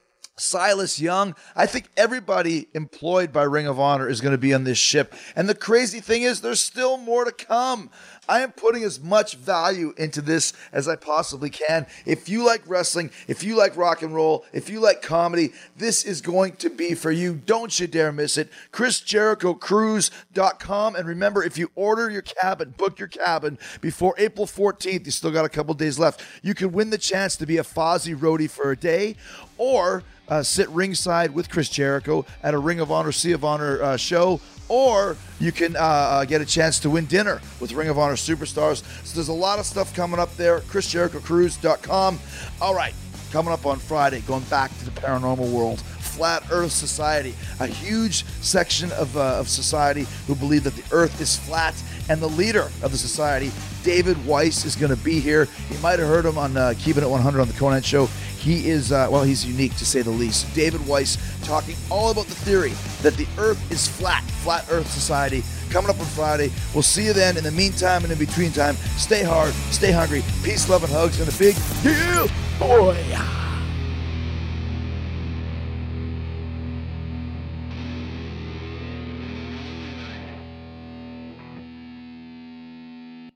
Silas Young. I think everybody employed by Ring of Honor is going to be on this ship. And the crazy thing is, there's still more to come. I am putting as much value into this as I possibly can. If you like wrestling, if you like rock and roll, if you like comedy, this is going to be for you. Don't you dare miss it. chris jericho cruise dot com. And remember, if you order your cabin, book your cabin before April fourteenth, you still got a couple days left, you can win the chance to be a Fozzy roadie for a day, or uh, sit ringside with Chris Jericho at a Ring of Honor, Sea of Honor uh, show, or you can uh, uh, get a chance to win dinner with Ring of Honor superstars. So there's a lot of stuff coming up there. Chris Jericho Cruise dot com. All right, coming up on Friday, going back to the paranormal world. Flat Earth Society, a huge section of, uh, of society who believe that the Earth is flat, and the leader of the society, David Weiss, is going to be here. You might have heard him on uh, Keeping It one hundred on the Conan Show. He is, uh, well, he's unique to say the least. David Weiss talking all about the theory that the Earth is flat. Flat Earth Society coming up on Friday. We'll see you then. In the meantime and in between time, stay hard, stay hungry, peace, love, and hugs, and a big yeah, boy.